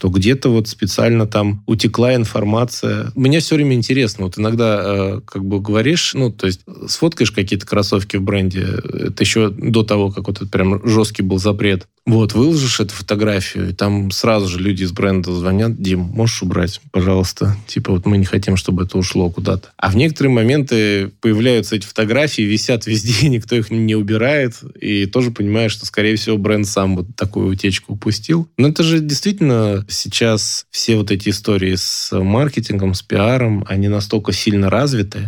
что где-то вот специально там утекла информация. Мне все время интересно, вот иногда как бы говоришь, ну, то есть сфоткаешь какие-то кроссовки в бренде, это еще до того, как вот этот прям жесткий был запрет. Вот, выложишь эту фотографию, и там сразу же люди из бренда звонят: Дим, можешь убрать, пожалуйста? Типа, вот мы не хотим, чтобы это ушло куда-то. А в некоторые моменты появляются эти фотографии, висят везде, никто их не убирает, и тоже понимаешь, что, скорее всего, бренд сам вот такую утечку упустил. Но это же действительно сейчас все вот эти истории с маркетингом, с пиаром, они настолько сильно развиты,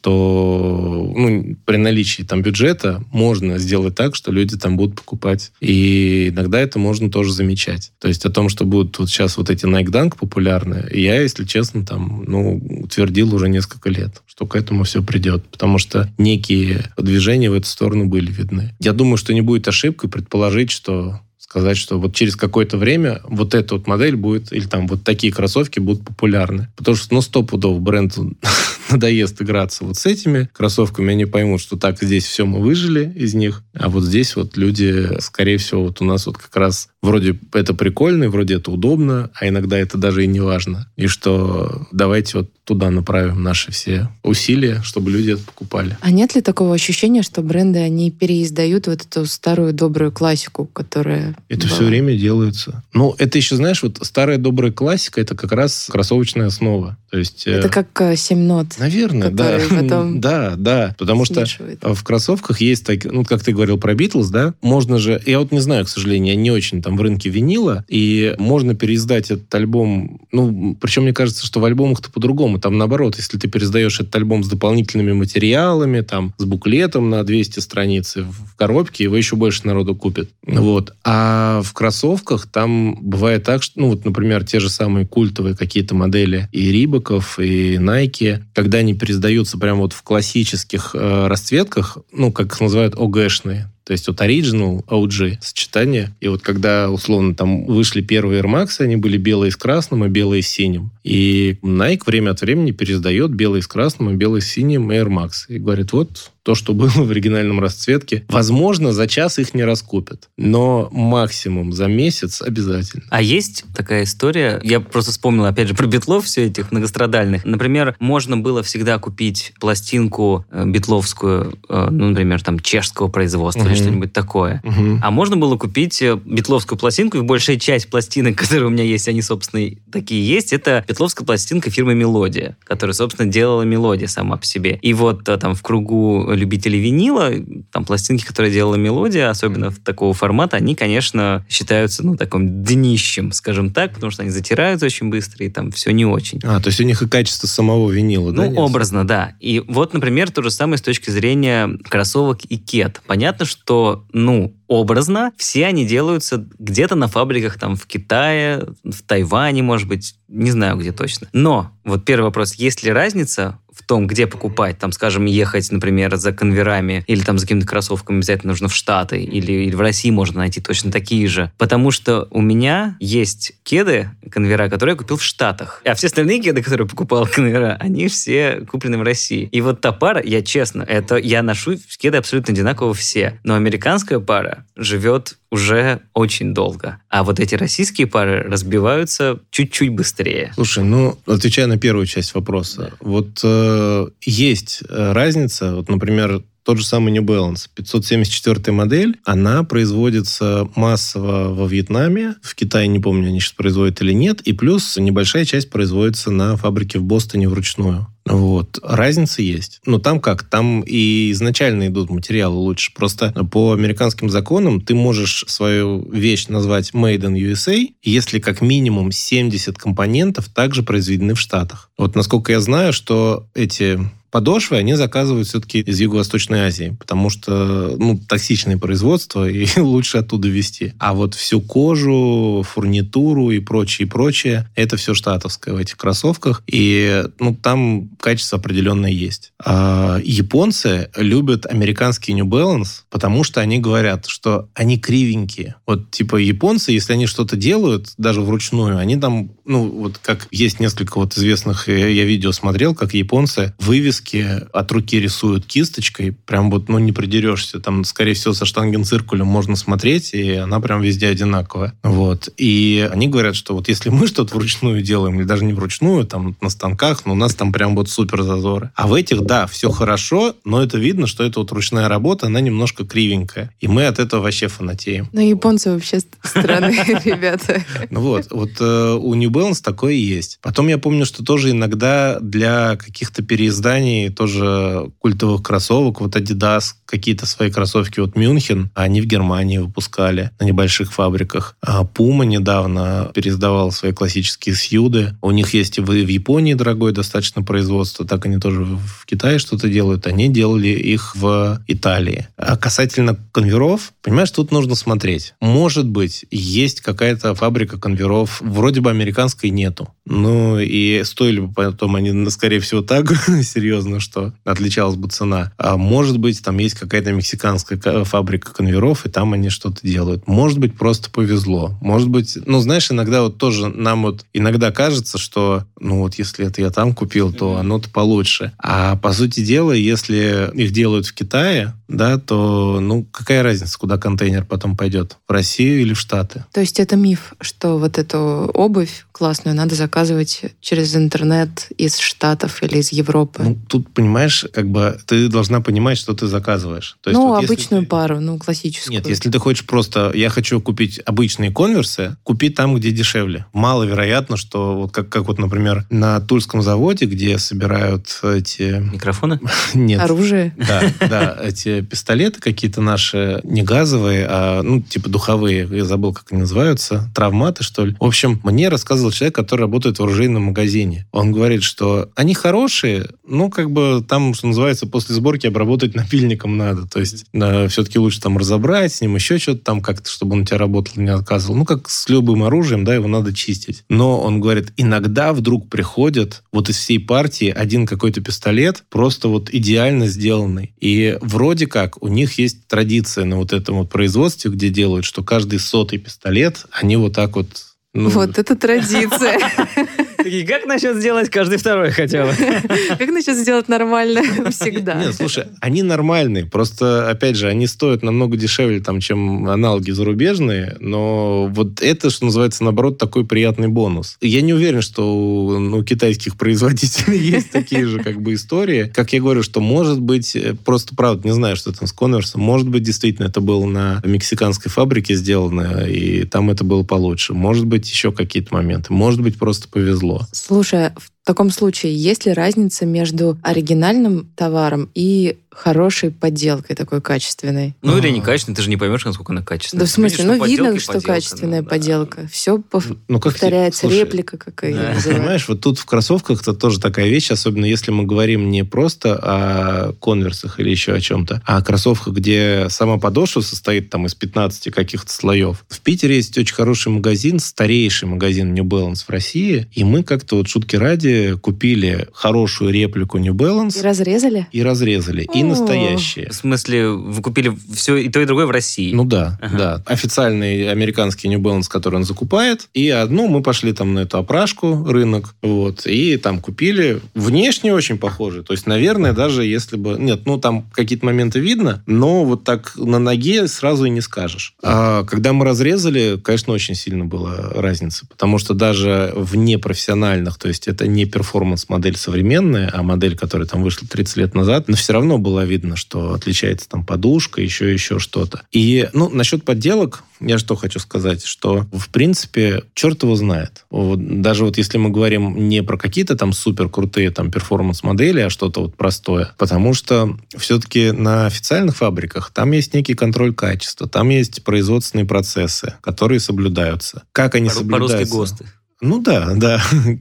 что при наличии там бюджета можно сделать так, что люди там будут покупать. И иногда это можно тоже замечать. То есть о том, что будут вот сейчас вот эти Nike Dunk популярны, я, если честно, там, утвердил уже несколько лет, что к этому все придет. Потому что некие движения в эту сторону были видны. Я думаю, что не будет ошибкой предположить, что сказать, что вот через какое-то время вот эта вот модель будет, или там вот такие кроссовки будут популярны. Потому что, 100% бренду надоест играться вот с этими кроссовками, они поймут, что так, здесь все мы выжили из них, а вот здесь вот люди, скорее всего, вот у нас вот как раз вроде это прикольно, и вроде это удобно, а иногда это даже и не важно. И что давайте вот туда направим наши все усилия, чтобы люди это покупали. А нет ли такого ощущения, что бренды, они переиздают вот эту старую добрую классику, которая... Это все время делается. Это еще, знаешь, вот старая добрая классика, это как раз кроссовочная основа. То есть... Это как 7 нот. Наверное, да. Потом да. Потому смешивает. Что в кроссовках есть такие, как ты говорил про Битлз, да, можно же, я вот не знаю, к сожалению, я не очень там в рынке винила, и можно переиздать этот альбом, причем мне кажется, что в альбомах-то по-другому, там наоборот, если ты переиздаешь этот альбом с дополнительными материалами, там, с буклетом на 200 страниц в коробке, его еще больше народу купит. Вот. А в кроссовках там бывает так, что, например, те же самые культовые какие-то модели и Рибоков, и Nike, когда они переиздаются прямо вот в классических расцветках, как их называют, OG-шные, то есть вот Original, OG сочетание. И вот когда, условно, там вышли первые Air Max, они были белые с красным и белые с синим. И Nike время от времени переиздает белые с красным и белые с синим Air Max. И говорит, вот то, что было в оригинальном расцветке. Возможно, за час их не раскупят, но максимум за месяц обязательно. А есть такая история, я просто вспомнил, опять же, про битлов, все этих многострадальных. Например, можно было всегда купить пластинку битловскую, например, там, чешского производства или что-нибудь такое. А можно было купить битловскую пластинку, и большая часть пластинок, которые у меня есть, они, собственно, такие есть, это битловская пластинка фирмы «Мелодия», которая, собственно, делала «Мелодия» сама по себе. И вот там в кругу любителей винила, там пластинки, которые делала «Мелодия», особенно такого формата, они, конечно, считаются, таким днищем, скажем так, потому что они затираются очень быстро, и там все не очень. То есть у них и качество самого винила, да? Образно, да. И вот, например, то же самое с точки зрения кроссовок и кед. Понятно, что, образно, все они делаются где-то на фабриках там в Китае, в Тайване, может быть, не знаю, где точно. Но вот первый вопрос, есть ли разница в том, где покупать, там, скажем, ехать, например, за конверами или там за какими-то кроссовками обязательно нужно в Штаты, или в России можно найти точно такие же. Потому что у меня есть кеды, конвера, которые я купил в Штатах. А все остальные кеды, которые покупал конвера, они все куплены в России. И вот та пара, я честно, я ношу кеды абсолютно одинаково все. Но американская пара живет уже очень долго. А вот эти российские пары разбиваются чуть-чуть быстрее. Слушай, отвечая на первую часть вопроса, вот есть разница, вот, например, тот же самый New Balance, 574 модель, она производится массово во Вьетнаме, в Китае, не помню, они сейчас производят или нет, и плюс небольшая часть производится на фабрике в Бостоне вручную. Вот. Разница есть. Но там как? Там и изначально идут материалы лучше. Просто по американским законам ты можешь свою вещь назвать Made in USA, если как минимум 70 компонентов также произведены в Штатах. Вот насколько я знаю, что эти подошвы они заказывают все-таки из Юго-Восточной Азии, потому что токсичное производство, и лучше оттуда везти. А вот всю кожу, фурнитуру и прочее, это все штатовское в этих кроссовках. И там качество определенное есть. А японцы любят американский New Balance, потому что они говорят, что они кривенькие. Вот типа японцы, если они что-то делают, даже вручную, они там, вот как есть несколько вот известных, я видео смотрел, как японцы вывески диски от руки рисуют кисточкой, прям вот, не придерешься. Там, скорее всего, со штангенциркулем можно смотреть, и она прям везде одинаковая. Вот. И они говорят, что вот если мы что-то вручную делаем, или даже не вручную, там на станках, но у нас там прям вот супер зазоры. А в этих, да, все хорошо, но это видно, что это вот ручная работа, она немножко кривенькая. И мы от этого вообще фанатеем. Но японцы вообще странные ребята. Вот у New Balance такое есть. Потом я помню, что тоже иногда для каких-то переизданий тоже культовых кроссовок, вот Adidas, какие-то свои кроссовки, вот Мюнхен, они в Германии выпускали на небольших фабриках. А Puma недавно переиздавала свои классические сьюды. У них есть и в Японии дорогое достаточно производство, так они тоже в Китае что-то делают. Они делали их в Италии. А касательно конверов, понимаешь, тут нужно смотреть. Может быть, есть какая-то фабрика конверов, вроде бы американской нету. Ну, и стоили бы потом они, скорее всего, так серьезно, что отличалась бы цена. А может быть, там есть какая-то мексиканская фабрика конверов, и там они что-то делают. Может быть, просто повезло. Может быть, знаешь, иногда вот тоже нам вот иногда кажется, что, если это я там купил, то оно-то получше. А по сути дела, если их делают в Китае, да, то, какая разница, куда контейнер потом пойдет? В Россию или в Штаты? То есть это миф, что вот эту обувь классную надо заказывать через интернет из Штатов или из Европы? Тут, понимаешь, ты должна понимать, что ты заказываешь. То есть, обычную пару, классическую. Нет, если ты хочешь просто, я хочу купить обычные конверсы, купи там, где дешевле. Маловероятно, что вот как вот, например, на Тульском заводе, где собирают эти... Микрофоны? Нет. Оружие? Да, эти пистолеты какие-то наши, не газовые, а, типа духовые, я забыл, как они называются, травматы, что ли. В общем, мне рассказывал человек, который работает в оружейном магазине. Он говорит, что они хорошие, там, что называется, после сборки обработать напильником надо. То есть все-таки лучше там разобрать с ним, еще что-то там как-то, чтобы он у тебя работал, не отказывал. Как с любым оружием, да, его надо чистить. Но он говорит, иногда вдруг приходит вот из всей партии один какой-то пистолет, просто вот идеально сделанный. И вроде как у них есть традиция на вот этом вот производстве, где делают, что каждый 100-й пистолет, они вот так вот... Вот это традиция. Как насчет сделать каждый второй хотя бы? Как насчет сделать нормально всегда? Нет, слушай, они нормальные. Просто, опять же, они стоят намного дешевле, чем аналоги зарубежные. Но вот это, что называется, наоборот, такой приятный бонус. Я не уверен, что у китайских производителей есть такие же истории. Как я говорю, что может быть, просто правда не знаю, что там с конверсом. Может быть, действительно, это было на мексиканской фабрике сделано, и там это было получше. Может быть, еще какие-то моменты. Может быть, просто повезло. Слушай, в таком случае, есть ли разница между оригинальным товаром и хорошей подделкой такой качественной? Или некачественной, ты же не поймешь, насколько она качественная. Да в смысле, видно, что качественная подделка. Все повторяется, реплика какая-то. Понимаешь, вот тут в кроссовках это тоже такая вещь, особенно если мы говорим не просто о конверсах или еще о чем-то, а о кроссовках, где сама подошва состоит из 15 каких-то слоев. В Питере есть очень хороший магазин, старейший магазин New Balance в России, и мы как-то шутки ради купили хорошую реплику New Balance. И разрезали. И настоящие. В смысле, вы купили все и то, и другое в России? Да. Официальный американский New Balance, который он закупает. И одну мы пошли на эту опрашку, рынок, и там купили. Внешне очень похоже. То есть, наверное, даже если бы... Нет, там какие-то моменты видно, но вот так на ноге сразу и не скажешь. А когда мы разрезали, конечно, очень сильно была разница. Потому что даже в непрофессиональных, то есть это не перформанс-модель современная, а модель, которая вышла 30 лет назад, но все равно было видно, что отличается подушка, еще что-то. И, насчет подделок, я что хочу сказать, что, в принципе, черт его знает. Даже если мы говорим не про какие-то супер крутые перформанс-модели, а что-то простое. Потому что все-таки на официальных фабриках там есть некий контроль качества, там есть производственные процессы, которые соблюдаются. Как они соблюдаются? По-русски ГОСТы. Да.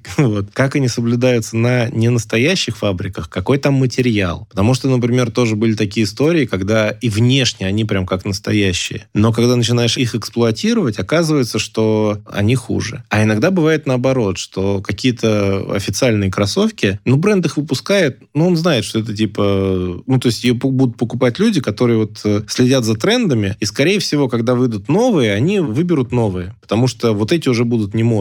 Как они соблюдаются на ненастоящих фабриках, какой там материал. Потому что, например, тоже были такие истории, когда и внешне они прям как настоящие. Но когда начинаешь их эксплуатировать, оказывается, что они хуже. А иногда бывает наоборот, что какие-то официальные кроссовки, бренд их выпускает, он знает, что это то есть ее будут покупать люди, которые следят за трендами, и, скорее всего, когда выйдут новые, они выберут новые. Потому что эти уже будут не модные.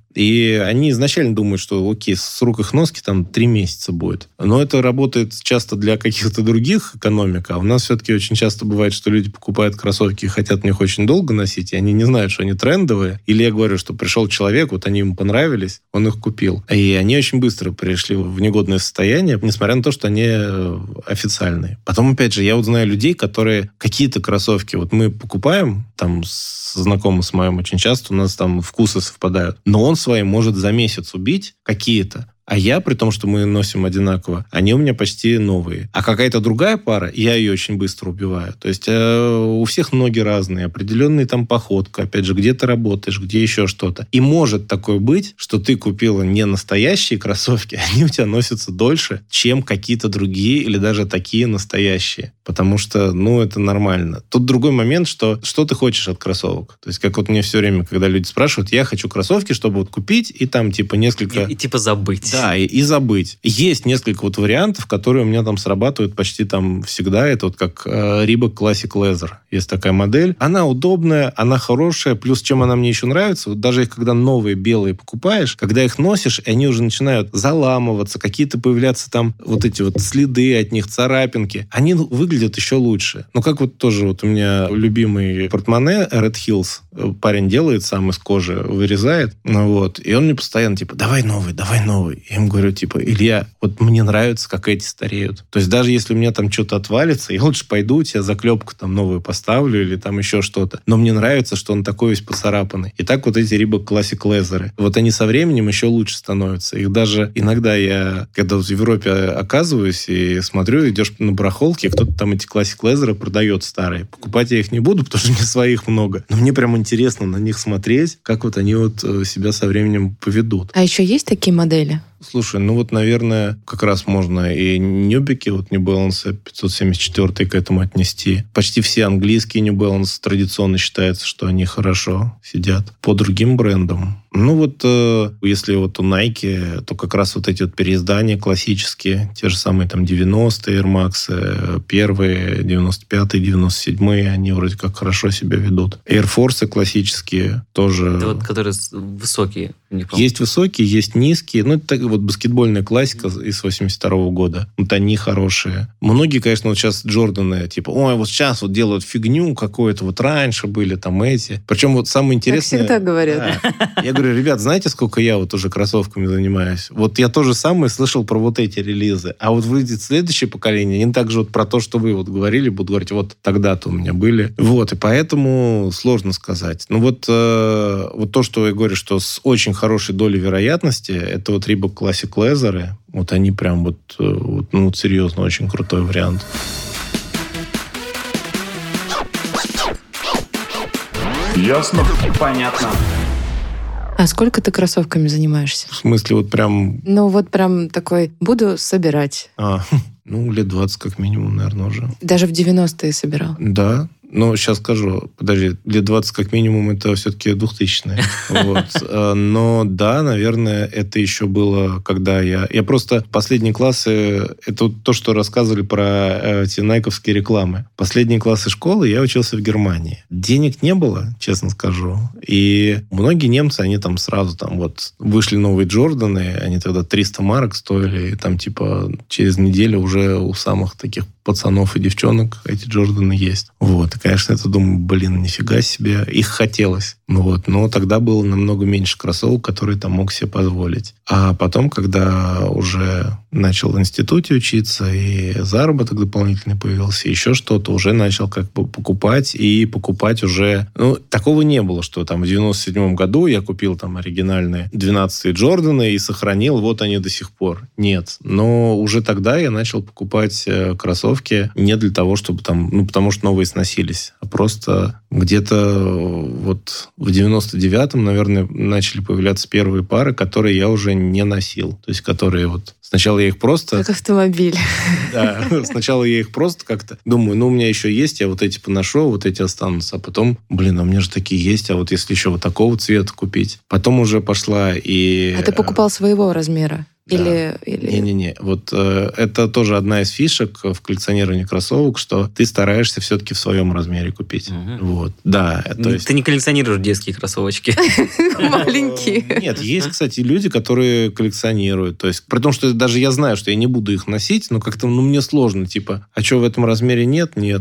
И они изначально думают, что окей, с рук их носки там 3 месяца будет. Но это работает часто для каких-то других экономик, а у нас все-таки очень часто бывает, что люди покупают кроссовки и хотят в них очень долго носить, и они не знают, что они трендовые. Или я говорю, что пришел человек, вот они ему понравились, он их купил. И они очень быстро пришли в негодное состояние, несмотря на то, что они официальные. Потом, опять же, я вот знаю людей, которые какие-то кроссовки, вот мы покупаем, там, знакомый с моим очень часто, у нас там вкусы совпадают, но он свои может за месяц убить какие-то. А я, при том, что мы носим одинаково, они у меня почти новые. А какая-то другая пара, я ее очень быстро убиваю. То есть у всех ноги разные, определенная там походка. Опять же, где ты работаешь, где еще что-то. И может такое быть, что ты купила не настоящие кроссовки, они у тебя носятся дольше, чем какие-то другие или даже такие настоящие. Потому что, это нормально. Тут другой момент, что ты хочешь от кроссовок. То есть, как вот мне все время, когда люди спрашивают, я хочу кроссовки, чтобы вот купить, и там типа несколько... И типа забыть. Да, и забыть. Есть несколько вот вариантов, которые у меня там срабатывают почти там всегда. Это вот как Reebok Classic Leather. Есть такая модель. Она удобная, она хорошая. Плюс, чем она мне еще нравится, вот даже их, когда новые белые покупаешь, когда их носишь, и они уже начинают заламываться, какие-то появляться там вот эти вот следы от них, царапинки. Они выглядят еще лучше. Как вот тоже вот у меня любимый портмоне Red Hills. Парень делает сам из кожи, вырезает. И он мне постоянно типа, давай новый. Я ему говорю, типа, Илья, вот мне нравится, как эти стареют. То есть даже если у меня там что-то отвалится, я лучше пойду, у тебя заклепку там новую поставлю или там еще что-то. Но мне нравится, что он такой весь поцарапанный. И так вот эти Reebok Classic Leather. Вот они со временем еще лучше становятся. Их даже иногда я, когда в Европе оказываюсь и смотрю, идешь на барахолке, кто-то там эти Classic Leather продает старые. Покупать я их не буду, потому что мне своих много. Но мне прям интересно на них смотреть, как вот они вот себя со временем поведут. А еще есть такие модели? Слушай, наверное, как раз можно и Ньюбики, вот New Balance 574 к этому отнести. Почти все английские New Balance традиционно считается, что они хорошо сидят. По другим брендам. Если вот у Nike, то как раз вот эти вот переиздания классические, те же самые там 90-е Air Max, первые, 95-е, 97-е, они вроде как хорошо себя ведут. Air Force классические тоже. Это вот которые высокие. Есть высокие, есть низкие. Это вот баскетбольная классика из 82-го года. Вот они хорошие. Многие, конечно, вот сейчас Джорданы, типа, ой, вот сейчас вот делают фигню какую-то, вот раньше были там эти. Причем вот самое интересное... Как всегда говорят. Да, я говорю, ребят, знаете, сколько я вот уже кроссовками занимаюсь? Вот я то же самое слышал про вот эти релизы. А вот выйдет следующее поколение, они также вот про то, что вы вот говорили, будут говорить, вот тогда-то у меня были. И поэтому сложно сказать. Вот то, что я говорю, что с очень хорошей долей вероятности, это вот Reebok Classic Leather, вот они прям вот серьезно, очень крутой вариант. Ясно? Понятно. А сколько ты кроссовками занимаешься? В смысле, вот прям... прям такой, буду собирать. Лет 20 как минимум, наверное, уже. Даже в 90-е собирал? Да. Но сейчас скажу, подожди, лет 20 как минимум это все-таки 2000-е. Но да, наверное, это еще было, когда я просто последние классы, это то, что рассказывали про эти найковские рекламы. Последние классы школы я учился в Германии. Денег не было, честно скажу. И многие немцы, они там сразу вышли новые Джорданы, они тогда 300 марок стоили, и там типа через неделю уже у самых таких пацанов и девчонок эти Джорданы есть. И, конечно, я думаю, нифига себе. Их хотелось. Но тогда было намного меньше кроссовок, которые там мог себе позволить. А потом, когда уже начал в институте учиться, и заработок дополнительный появился, еще что-то, уже начал покупать, и покупать уже... такого не было, что там в 97-м году я купил там оригинальные 12-е Джорданы и сохранил, вот они до сих пор. Нет. Но уже тогда я начал покупать кроссовки не для того, чтобы там... потому что новые сносились, а просто где-то в 99-м, наверное, начали появляться первые пары, которые я уже не носил. То есть, которые сначала я их просто... Как автомобиль. Да, сначала я их просто как-то думаю, у меня еще есть, я вот эти поношу, вот эти останутся. А потом, у меня же такие есть, а вот если еще вот такого цвета купить. Потом уже пошла и... А ты покупал своего размера? Не-не-не. Вот это тоже одна из фишек в коллекционировании кроссовок, что ты стараешься все-таки в своем размере купить. Вот. Да. Ты не коллекционируешь детские кроссовочки. Маленькие. Нет, есть, кстати, люди, которые коллекционируют. То есть, при том, что даже я знаю, что я не буду их носить, но как-то мне сложно. Типа, а что, в этом размере нет? Нет.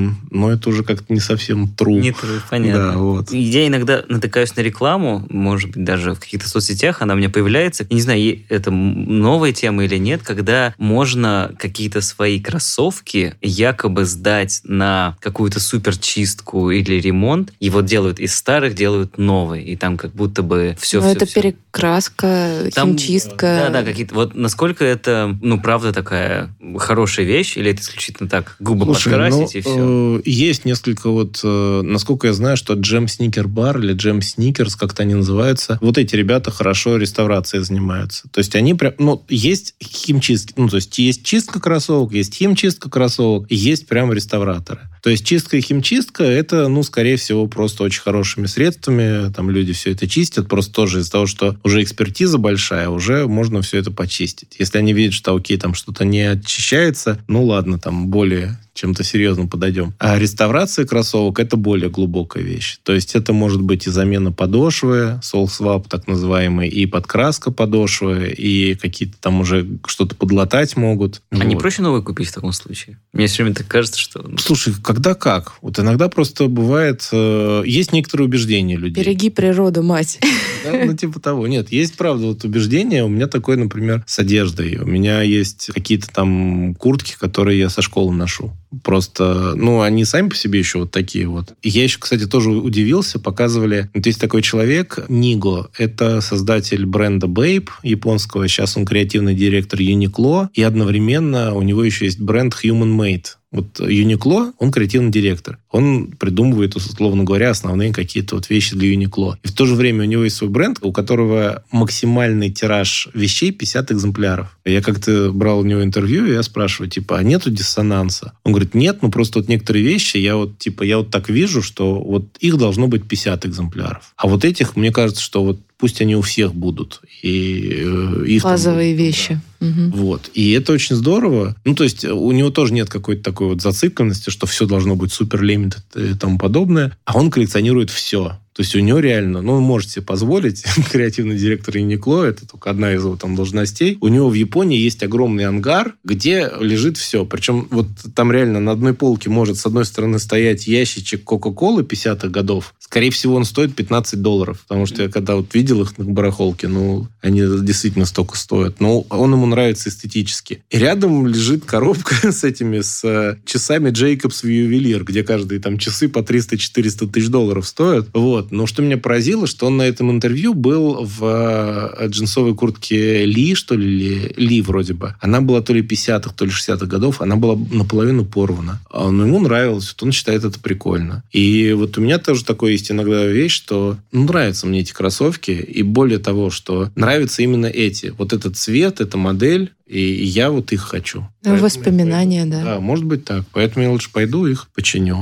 Но это уже как-то не совсем true. Не true, понятно. Да, вот. Я иногда натыкаюсь на рекламу, может быть, даже в каких-то соцсетях она у меня появляется. Не знаю, это новая тема или нет, когда можно какие-то свои кроссовки якобы сдать на какую-то суперчистку или ремонт, и вот делают из старых, делают новые, и там как будто бы все. Это перекраска, химчистка. Да, какие-то. Вот насколько это, правда, такая хорошая вещь, или это исключительно так, губы подкрасить и все? Есть несколько насколько я знаю, что Джем Сникер Бар или Джем Сникерс, как-то они называются, вот эти ребята хорошо реставрацией занимаются. То есть они прям, есть химчистки, то есть есть чистка кроссовок, есть химчистка кроссовок, и есть прям реставраторы. То есть чистка и химчистка, это, скорее всего, просто очень хорошими средствами. Там люди все это чистят. Просто тоже из-за того, что уже экспертиза большая, уже можно все это почистить. Если они видят, что окей, там что-то не очищается, ладно, там более чем-то серьезным подойдем. А реставрация кроссовок – это более глубокая вещь. То есть это может быть и замена подошвы, сол-свап так называемый, и подкраска подошвы, и какие-то там уже что-то подлатать могут. А не проще новый купить в таком случае? Мне все время так кажется, что... Слушай, когда как? Вот иногда просто бывает... есть некоторые убеждения людей. Береги природу, мать. Да, типа того. Нет, есть, правда, убеждение. У меня такое, например, с одеждой. У меня есть какие-то там куртки, которые я со школы ношу. Просто, они сами по себе еще вот такие вот. И я еще, кстати, тоже удивился, показывали... Вот есть такой человек, Ниго, это создатель бренда Bape японского, сейчас он креативный директор Uniqlo, и одновременно у него еще есть бренд Human Made. Вот Uniqlo, он креативный директор. Он придумывает, условно говоря, основные какие-то вещи для Uniqlo. И в то же время у него есть свой бренд, у которого максимальный тираж вещей 50 экземпляров. Я как-то брал у него интервью, и я спрашиваю, а нету диссонанса? Он говорит, нет, просто некоторые вещи я так вижу, что их должно быть 50 экземпляров. А вот этих, мне кажется, что пусть они у всех будут. И их базовые вещи. Да. Угу. Вот. И это очень здорово. То есть у него тоже нет какой-то такой зацикленности, что все должно быть супер лимитед и тому подобное. А он коллекционирует все. То есть у него реально, вы можете себе позволить, креативный директор Uniqlo, это только одна из его должностей, у него в Японии есть огромный ангар, где лежит все. Причем там реально на одной полке может с одной стороны стоять ящичек Кока-Колы 50-х годов. Скорее всего, он стоит $15. Потому что я когда видел их на барахолке, они действительно столько стоят. Но он ему нравится эстетически. И рядом лежит коробка с часами Jacobs Juwelier, где каждые часы по $300-400 тысяч стоят. Вот. Но что меня поразило, что он на этом интервью был в джинсовой куртке Ли, что ли, Ли вроде бы. Она была то ли 50-х, то ли 60-х годов. Она была наполовину порвана. Но ему нравилось. Он считает это прикольно. И у меня тоже такое есть иногда вещь, что нравятся мне эти кроссовки. И более того, что нравятся именно эти. Этот цвет, эта модель. И я их хочу. Воспоминания, да. Да, может быть так. Поэтому я лучше пойду их починю.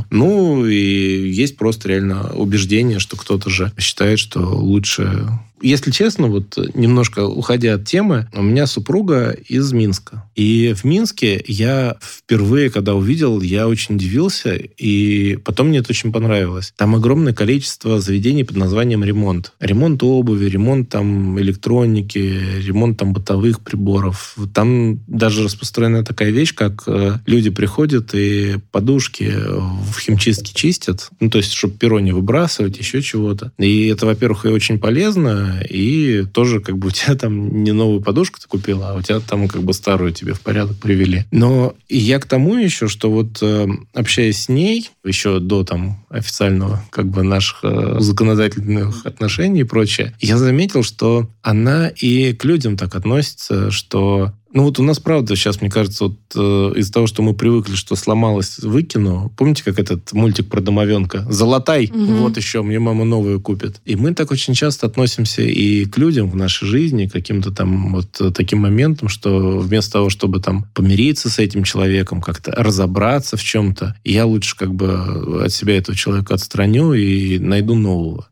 И есть просто реально убеждение, что кто-то же считает, что лучше... Если честно, немножко уходя от темы, у меня супруга из Минска. И в Минске я впервые, когда увидел, я очень удивился, и потом мне это очень понравилось. Там огромное количество заведений под названием «Ремонт». Ремонт обуви, ремонт электроники, ремонт бытовых приборов. Там даже распространена такая вещь, как люди приходят и подушки в химчистке чистят. То есть, чтобы перо не выбрасывать, еще чего-то. И это, во-первых, и очень полезно, и тоже у тебя не новую подушку ты купила, а у тебя старую тебе в порядок привели. Но я к тому еще, что общаясь с ней, еще до официального наших законодательных отношений и прочее, я заметил, что она и к людям так относится, что у нас, правда, сейчас, мне кажется, из-за того, что мы привыкли, что сломалось, выкину. Помните, как этот мультик про домовенка? Золотай! Угу. Еще, мне мама новую купит. И мы так очень часто относимся и к людям в нашей жизни, к каким-то таким моментам, что вместо того, чтобы помириться с этим человеком, как-то разобраться в чем-то, я лучше от себя этого человека отстраню и найду нового.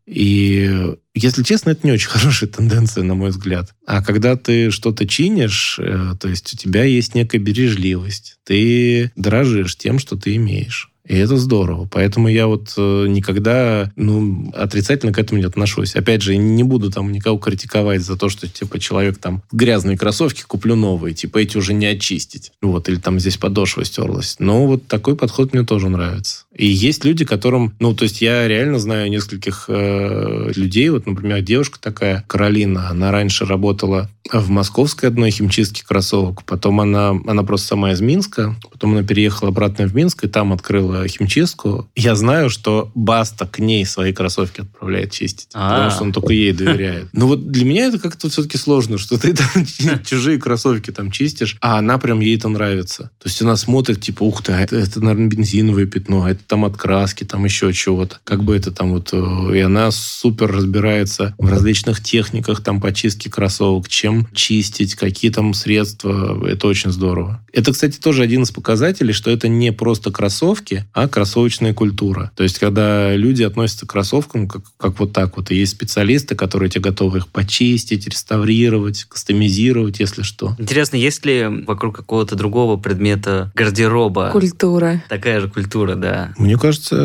И, если честно, это не очень хорошая тенденция, на мой взгляд. А когда ты что-то чинишь, то есть у тебя есть некая бережливость, ты дорожишь тем, что ты имеешь. И это здорово. Поэтому я вот никогда отрицательно к этому не отношусь. Опять же, не буду там никого критиковать за то, что типа человек там грязные кроссовки, куплю новые, типа эти уже не очистить. Вот, или там здесь подошва стерлась. Но вот такой подход мне тоже нравится. И есть люди, которым... то есть я реально знаю нескольких людей. Вот, например, девушка такая, Каролина, она раньше работала в московской одной химчистке кроссовок. Потом она просто сама из Минска. Потом она переехала обратно в Минск и там открыла химчистку. Я знаю, что Баста к ней свои кроссовки отправляет чистить. Потому что он только ей доверяет. Но вот для меня это как-то все-таки сложно, что ты там чужие кроссовки там чистишь, а она прям ей это нравится. То есть она смотрит, типа, ух ты, это наверное, бензиновое пятно, а это там от краски, там еще чего-то. Как бы это там вот... И она супер разбирается в различных техниках там по чистке кроссовок, чем чистить, какие там средства. Это очень здорово. Это, кстати, тоже один из показателей, что это не просто кроссовки, а кроссовочная культура. То есть, когда люди относятся к кроссовкам как вот так вот, и есть специалисты, которые тебе готовы их почистить, реставрировать, кастомизировать, если что. Интересно, есть ли вокруг какого-то другого предмета гардероба? Культура. Такая же культура, да. Мне кажется,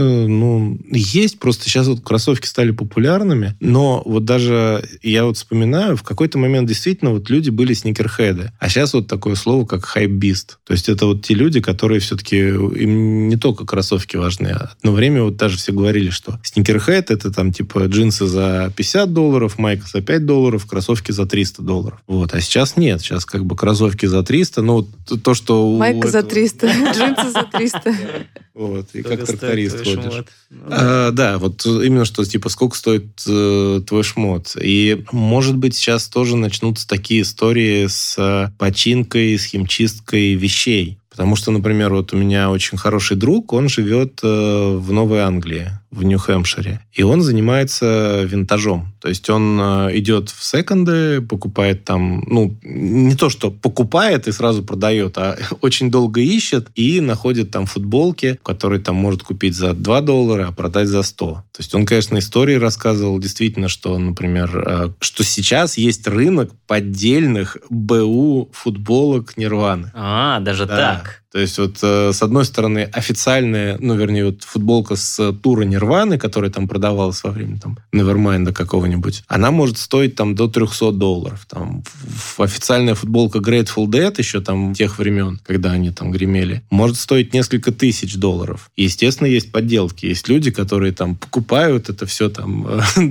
есть. Просто сейчас вот кроссовки стали популярными, но вот даже я вот вспоминаю, в какой-то момент действительно вот люди были сникерхеды. А сейчас вот такое слово, как хайпбист. То есть это вот те люди, которые все-таки, им не только кроссовки важны. Одно время вот даже все говорили, что сникерхед — это там типа джинсы за $50, майка за $5, кроссовки за $300. Вот. А сейчас нет. Сейчас как бы кроссовки за 300. То, что... Майка за 300, джинсы за 300. Вот. И как тракторист ходишь. Да, вот именно что, типа, сколько стоит твой шмот. И, может быть, сейчас тоже начнутся такие истории с починкой, с химчисткой вещей. Потому что, например, вот у меня очень хороший друг, он живет в Новой Англии, в Нью-Хэмпшире. И он занимается винтажом. То есть он идет в секонды, покупает там... не то, что покупает и сразу продает, а очень долго ищет и находит там футболки, которые там может купить за $2, а продать за 100. То есть он, конечно, истории рассказывал действительно, что, например, что сейчас есть рынок поддельных БУ футболок Нирваны. Даже так. То есть вот с одной стороны официальная, вот футболка с тура Нирваны, которая там продавалась во время там Невермайнда какого-нибудь, она может стоить там до $300. Там официальная футболка Grateful Dead еще там тех времен, когда они там гремели, может стоить несколько тысяч долларов. И, естественно, есть подделки. Есть люди, которые там покупают это все там,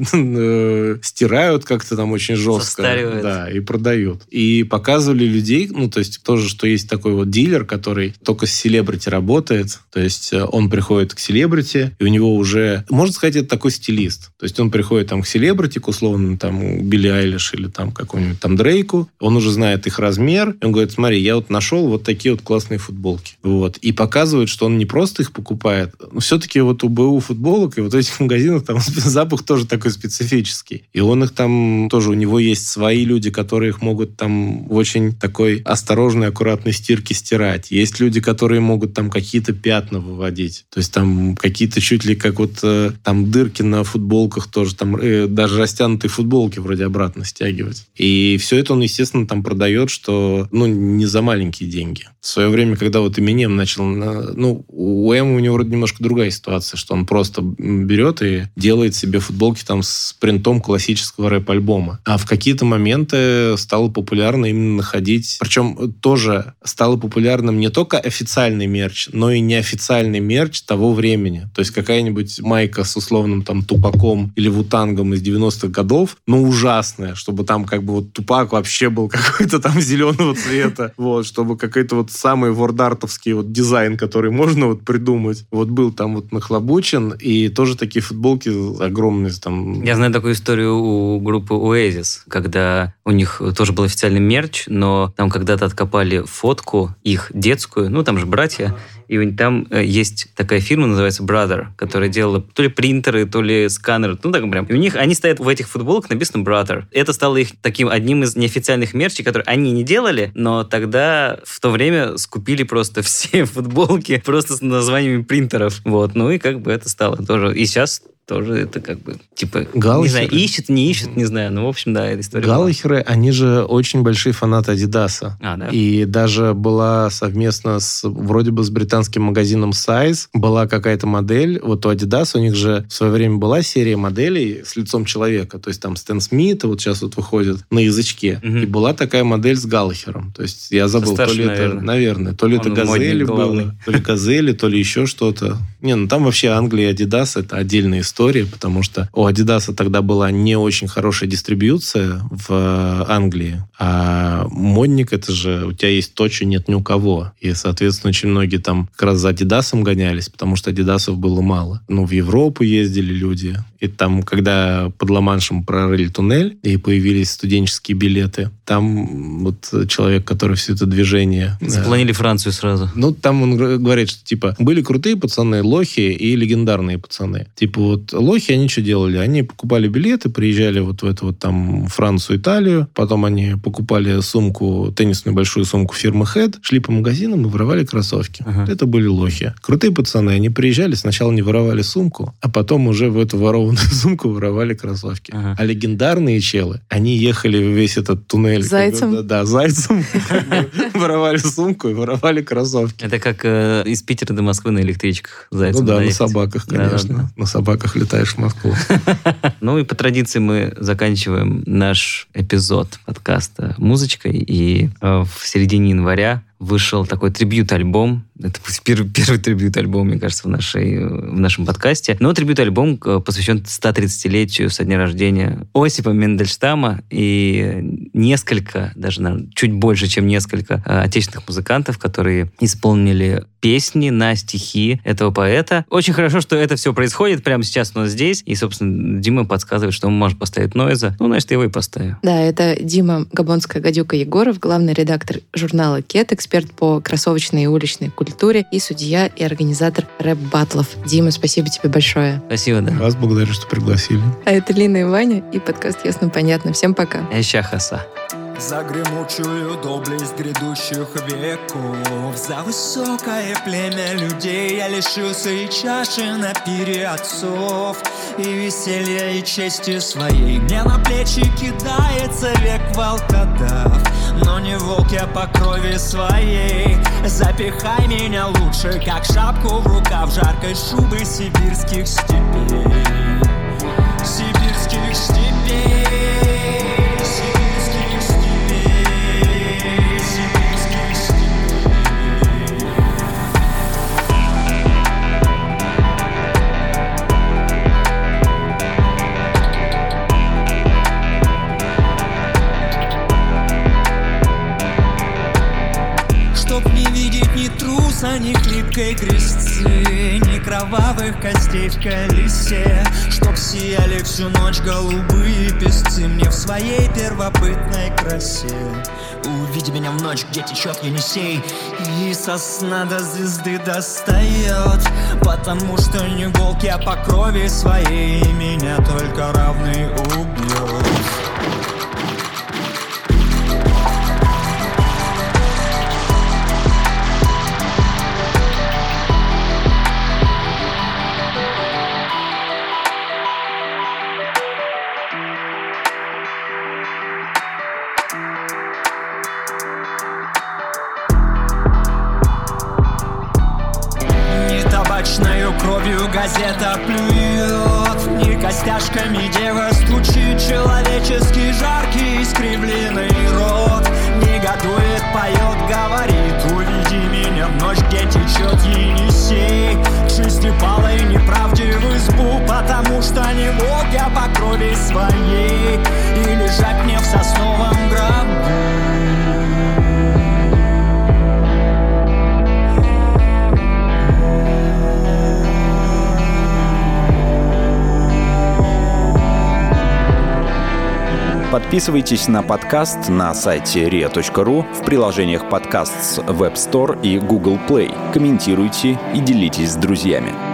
стирают как-то там очень жестко. Состаривают. Да, и продают. И показывали людей, то есть тоже, что есть такой вот дилер, который только с селебрити работает. То есть он приходит к селебрити, и у него уже, можно сказать, это такой стилист. То есть он приходит там к селебрити, к условному там Билли Айлиш или там какому-нибудь там Дрейку. Он уже знает их размер. И он говорит, смотри, я вот нашел вот такие вот классные футболки. Вот. И показывает, что он не просто их покупает, но все-таки вот у БУ футболок и вот в этих магазинах там запах тоже такой специфический. И он их там тоже, у него есть свои люди, которые их могут там в очень такой осторожной, аккуратной стирке стирать. Есть люди, которые могут там какие-то пятна выводить. То есть там какие-то чуть ли как вот там дырки на футболках тоже, там даже растянутые футболки вроде обратно стягивать. И все это он, естественно, там продает, что, не за маленькие деньги. В свое время, когда вот Eminem начал... у Эм у него вроде немножко другая ситуация, что он просто берет и делает себе футболки там с принтом классического рэп-альбома. А в какие-то моменты стало популярно именно находить... Причем тоже стало популярным не только официальный мерч, но и неофициальный мерч того времени. То есть какая-нибудь майка с условным там Тупаком или Вутангом из 90-х годов, ужасная, чтобы там как бы вот Тупак вообще был какой-то там зеленого цвета, вот, чтобы какой-то вот самый вордартовский вот дизайн, который можно вот придумать, вот был там вот нахлобучен, и тоже такие футболки огромные там. Я знаю такую историю у группы Oasis, когда у них тоже был официальный мерч, но там когда-то откопали фотку их детскую, там же братья, и там есть такая фирма, называется Brother, которая делала то ли принтеры, то ли сканеры, так прям. И у них, они стоят в этих футболках, написано Brother. Это стало их таким одним из неофициальных мерчей, которые они не делали, но тогда в то время скупили просто все футболки просто с названиями принтеров. Вот. И как бы это стало тоже. И сейчас тоже это как бы, типа, Галлахеры. не знаю, ищет, не ищет, не знаю. Ну, в общем, да, эта история Галлахеры, они же очень большие фанаты Адидаса. Да? И даже была совместно вроде бы с британским магазином Size, была какая-то модель. Вот у Адидаса у них же в свое время была серия моделей с лицом человека. То есть там Стэн Смит, вот сейчас вот выходит на язычке. И была такая модель с Галлахером. То есть я забыл, то ли это, наверное, то ли это Газели было, то ли Газели, то ли еще что-то. Не, ну там вообще Англия и Адидас — это отдельная история, потому что у Адидаса тогда была не очень хорошая дистрибьюция в Англии, а модник — это же у тебя есть то, что нет ни у кого. И, соответственно, очень многие там как раз за Адидасом гонялись, потому что Адидасов было мало. Ну, в Европу ездили люди. И там, когда под Ла-Маншем прорыли туннель, и появились студенческие билеты, там вот человек, который все это движение... Запланили Францию сразу. Ну, там он говорит, что, типа, были крутые пацаны, лохи и легендарные пацаны. Типа, вот лохи, они что делали? Они покупали билеты, приезжали вот в эту вот там Францию, Италию, потом они покупали сумку, теннисную большую сумку фирмы Head, шли по магазинам и воровали кроссовки. Это были лохи. Крутые пацаны, они приезжали, сначала не воровали сумку, а потом уже в эту ворованную сумку воровали кроссовки. А легендарные челы, они ехали весь этот туннель. Зайцем? Да, зайцем. Воровали сумку и воровали кроссовки. Это как из Питера до Москвы на электричках зайцем. Ну да, на собаках, конечно. На собаках летаешь в Москву. Ну и по традиции мы заканчиваем наш эпизод подкаста музычкой. И в середине января вышел такой трибьют-альбом. Это первый трибьют-альбом, мне кажется, в нашем подкасте. Но трибьют-альбом посвящен 130-летию со дня рождения Осипа Мендельштама. И несколько, даже, наверное, чуть больше, чем несколько отечественных музыкантов, которые исполнили песни на стихи этого поэта. Очень хорошо, что это все происходит прямо сейчас у нас здесь. И, собственно, Дима подсказывает, что он может поставить Нойза. Ну, значит, я его и поставлю. Да, это Дима Габонская-Гадюка Егоров, главный редактор журнала «Кет», эксперт по кроссовочной и уличной культуре и судья и организатор рэп-баттлов. Дима, спасибо тебе большое. Спасибо, да. Вас благодарю, что пригласили. А это Лина и Ваня и подкаст «Ясно-понятно». Всем пока. Эща хаса. За гремучую доблесть грядущих веков, за высокое племя людей я лишился и чаши на пире отцов, и веселья, и чести своей. Мне на плечи кидается век волкодав, но не волк я по крови своей. Запихай меня лучше, как шапку в рукав жаркой шубы сибирских степей. Сибирских степей. Ни хлипкой крестцы, ни кровавых костей в колесе, чтоб сияли всю ночь голубые песцы мне в своей первобытной красе. Увиди меня в ночь, где течет Енисей, и сосна до звезды достает, потому что не волк я по крови своей, и меня только равный убьет. Кровью газета плюет, не костяшками дева стучит, человеческий жаркий искривленный рот негодует, поет, говорит: уведи меня в ночь, где течет Енисей, к шестипалой неправде в избу, потому что не волк я по крови своей, и лежать мне в сосновом гробу. Подписывайтесь на подкаст на сайте ria.ru, в приложениях подкаст с Web Store и Google Play. Комментируйте и делитесь с друзьями.